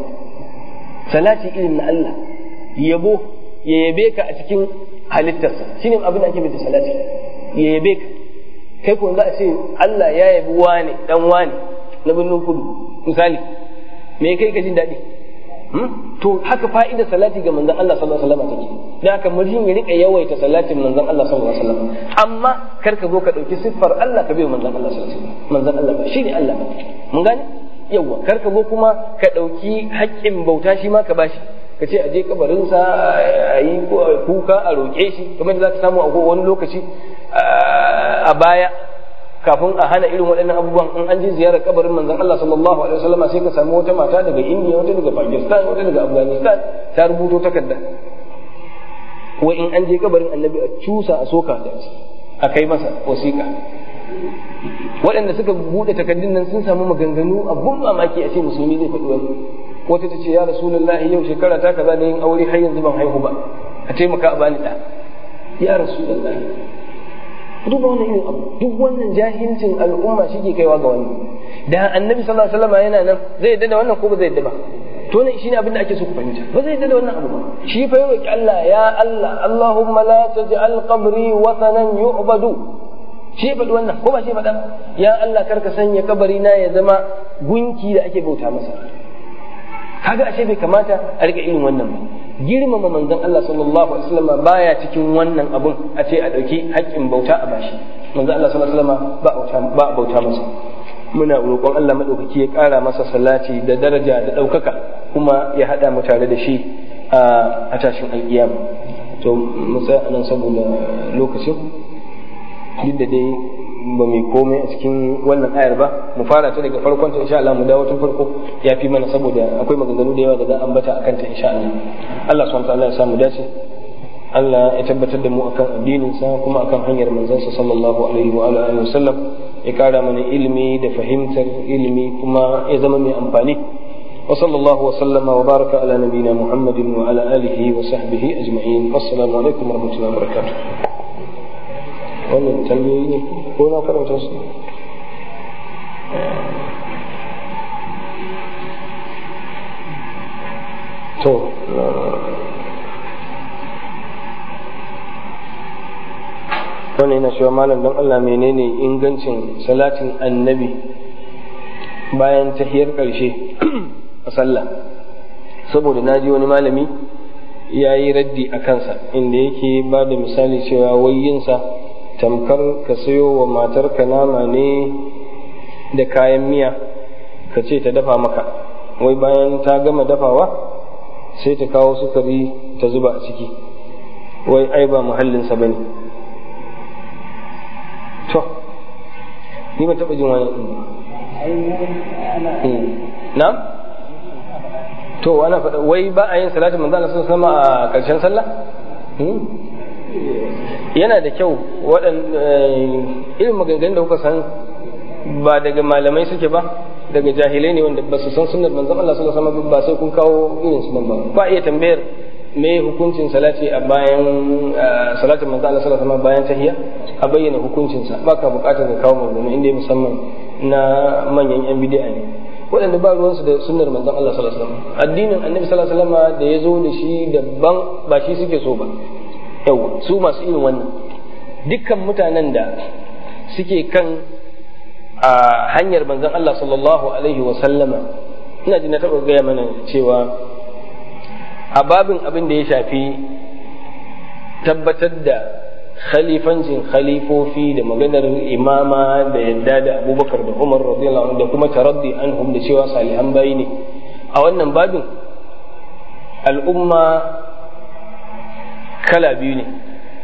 10 salati irin na Allah yabo ya yabe ka a cikin halittarsa shine abin da ake mai salati ya yabe ka kai ko za a ce Allah ya yabi wani dan wani na birnin kudu misali me kai ka jin daɗi to haka fa'idar salati ga manzon Allah sallallahu alaihi wasallam take dan haka mutum ya rika yawaita salatin manzon Allah sallallahu alaihi wasallam amma kar ka zo ka dauki siffar Allah ka bai manzon Allah sallallahu alaihi wasallam manzon Allah ba shine Allah ba mun gane yawa kar ka zo kuma ka dauki haƙƙin bauta shi ma ka bashi ka ce a je kabarinsa a yi kuka a roƙe shi kamar da za ka samu a wani lokaci a baya kafin a hana irin waɗannan abubuwan in an je ziyarar kabarin manzon Allah sallallahu alaihi wasallam sai ka samu wata mata daga India wata daga Pakistan wata daga Afghanistan ta rubuto takarda wai in an je kabarin annabi a cusa a soka da a kai masa wasiƙa waɗanda suka buɗe takardun nan sun samu maganganu abun mamaki a ce musulmi zai faɗi wani wata ta ce ya rasulullahi yau shekara ta kaza da yin aure har yanzu ban haihu ba a taimaka a bani ɗa ya rasulullahi duba wannan irin abu duk wannan jahilcin al'umma shi ke kaiwa ga wannan da annabi sallallahu alaihi wasallam yana nan zai yadda da wannan ko ba zai yadda ba to ne shine abin da ake so ku fahimta ba zai yadda da wannan abu ba shi fa yau Allah ya Allah Allahumma la taj'al qabri wathanan yu'badu shi faɗi wannan ko ba shi faɗa ya Allah karka sanya kabari na ya zama gunki da ake bauta masa kaga ashe bai kamata a rika irin wannan ba girmama manzon Allah sallallahu alaihi wasallam baya cikin wannan abun a ce a dauki haƙƙin bauta a bashi manzon Allah sallallahu alaihi wasallam ba bauta masa muna roƙon Allah madaukaki ya ƙara masa salati da daraja da ɗaukaka kuma ya haɗa mu tare da shi a tashin alƙiyama to mu tsaya anan saboda lokacin duk da dai ba mai komai a cikin wannan ayar ba mu fara ta daga farkon ta insha Allah mu dawo tun farko ya fi mana saboda akwai maganganu da yawa da za a ambata akan ta insha Allah Allah subhanahu wa ta'ala ya samu dace Allah ya tabbatar da mu akan addinin sa kuma akan hanyar manzon sa sallallahu alaihi wa alihi wasallam ya kara mana ilimi da fahimtar ilimi kuma ya zama mai amfani wa sallallahu wa sallama wa baraka ala nabiyyina Muhammadin wa ala alihi wa sahbihi ajma'in assalamu alaikum wa rahmatullahi wa barakatuh wannan tambayoyi ne ko na karanta su to wannan yana cewa malam don Allah menene ingancin salatin annabi bayan tahiyar karshe a sallah saboda naji wani malami ya yi raddi a kansa inda yake ba da misali cewa wayinsa tamkar ka sayo wa matarka nama ne da kayan miya ka ce ta dafa maka wai bayan ta gama dafawa sai ta kawo sukari ta zuba a ciki wai ai ba muhallinsa bane to ni ban taɓa jin wani na to ana faɗa wai ba a yin salatin manzo Allah sallallahu alaihi wasallam a ƙarshen sallah yana da kyau irin maganganun da kuka san ba daga malamai suke ba daga jahilai ne wanda ba su san sunnar manzon Allah sallallahu alaihi wasallam ba sai kun kawo irin sunan ba iya tambayar me hukuncin salati a bayan salatin manzon Allah sallallahu alaihi wasallam bayan tahiyya a bayyana hukuncin sa baka bukatar ka kawo magana inda musamman na manyan yan bid'a ne waɗanda ba ruwansu da sunnar manzon Allah sallallahu alaihi wasallam addinin annabi sallallahu alaihi wasallam da ya zo da shi daban ba shi suke so ba yawa su masu irin wannan dukkan mutanen da suke kan a hanyar manzon Allah sallallahu alaihi wa sallama ina ji na taɓa gaya mana cewa a babin abin da ya shafi tabbatar da khalifancin khalifofi da maganar imama da yadda da abubakar da umar radiyallahu anhu da kuma taraddi anhum da cewa salihan bayi ne a wannan babin al'umma kala biyu ne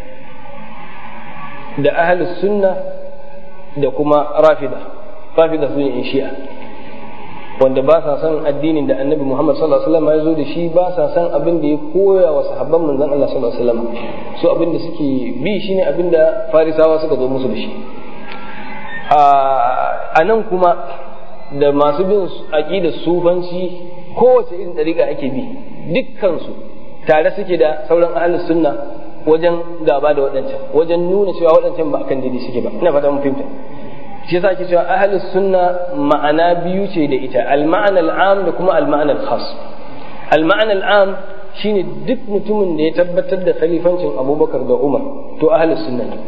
da ahlus sunna da kuma rafida su ne in shi'a wanda ba sa san addinin da annabi Muhammad sallallahu alaihi wasallam ya zo da shi ba sa san abin da ya koya wa sahabban manzon Allah sallallahu alaihi wasallam su abin da suke bi shine abin da farisawa suka zo musu da shi a nan kuma da masu bin aqidar sufanci kowace irin dariƙa ake bi dukkan su tare suke da sauran ahlus sunna wajen gaba da waɗancan, wajen nuna cewa waɗancan ba akan daidai suke ba. Ina fata mun fahimta. Shi yasa ake cewa ahlus sunna ma'ana biyu ce da ita, al-ma'ana al-am da kuma al-ma'ana al-khas. Al-ma'ana al-am shine duk mutumin da ya tabbatar da khalifancin Abubakar da Umar to ahlus sunna ne,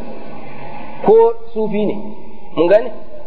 ko sufi ne, mun gane,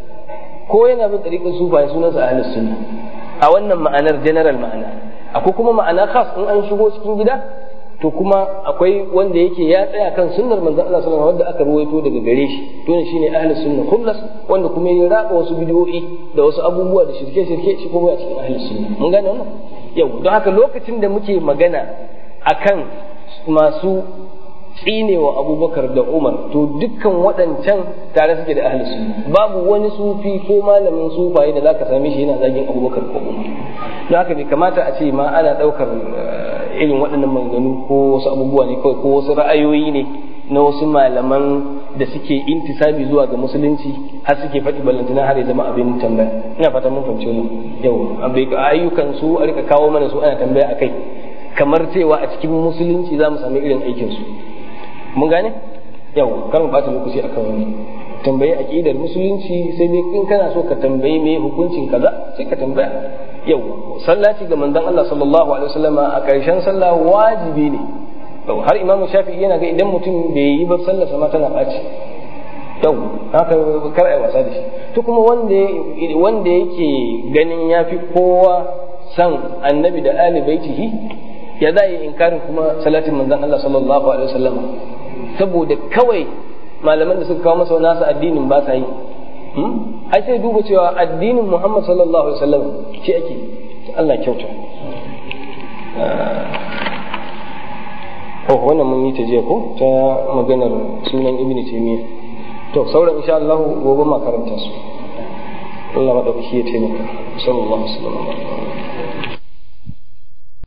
ko yana bin tariqar sufa sunansa ahlus sunna a wannan ma'anar general ma'ana. Akwai kuma ma'ana khas in an shigo cikin gida to kuma akwai wanda yake ya tsaya kan sunnar manzon Allah sallallahu alaihi wasallam wanda aka ruwaito daga gare shi, to ne shine ahlus sunna khullas, wanda kuma ya raba wasu bidiyoyi da wasu abubuwa da shirke-shirke shi kuma ya cikin ahlus sunna. Mun gane wannan yau. Don haka lokacin da muke magana akan masu tsinewa Abubakar da Umar to dukkan waɗancan tare suke da ahlus sunna. Babu wani sufi ko malamin sufaye da zaka same shi yana zagin Abubakar ko Umar. Don haka bai kamata a ce ma ana ɗaukar irin waɗannan maganganu ko wasu abubuwa ne kawai ko wasu ra'ayoyi ne na wasu malaman da suke intisabi zuwa ga musulunci har suke faɗi ballantana har ya zama abin tambaya. Ina fata mun fahimci wannan yau. Ayyukan su a rika kawo mana su ana tambaya akai kamar cewa a cikin musulunci za mu sami irin aikin su. Mun gane yau, kar mu bata lokaci akan wani tambayi aqidar musulunci, sai dai in kana so ka tambayi me hukuncin kaza sai ka tambaya. Yau sallaci ga manzon Allah sallallahu alaihi wasallam a ƙarshen sallah wajibi ne. Yau har Imam Shafi'i yana ga idan mutum bai yi ba sallar sa ma tana ɓaci. Yau haka kar ai wasa da shi. To kuma wanda yake ganin yafi kowa san annabi da ali baitihi ya za yi inkarin kuma salatin manzon Allah sallallahu alaihi wasallam saboda kawai malaman da suka kawo masa nasu addinin ba sa yi. Ai sai duba cewa addinin Muhammad sallallahu alaihi wasallam shi ake. Allah kyauta. Wannan mun yi ta jiya ko ta maganar sunan Ibn Taymiyyah. To sauran insha Allah gobe ma karanta su. Allah madaukaki ya taimaka. Sallallahu alaihi wasallam.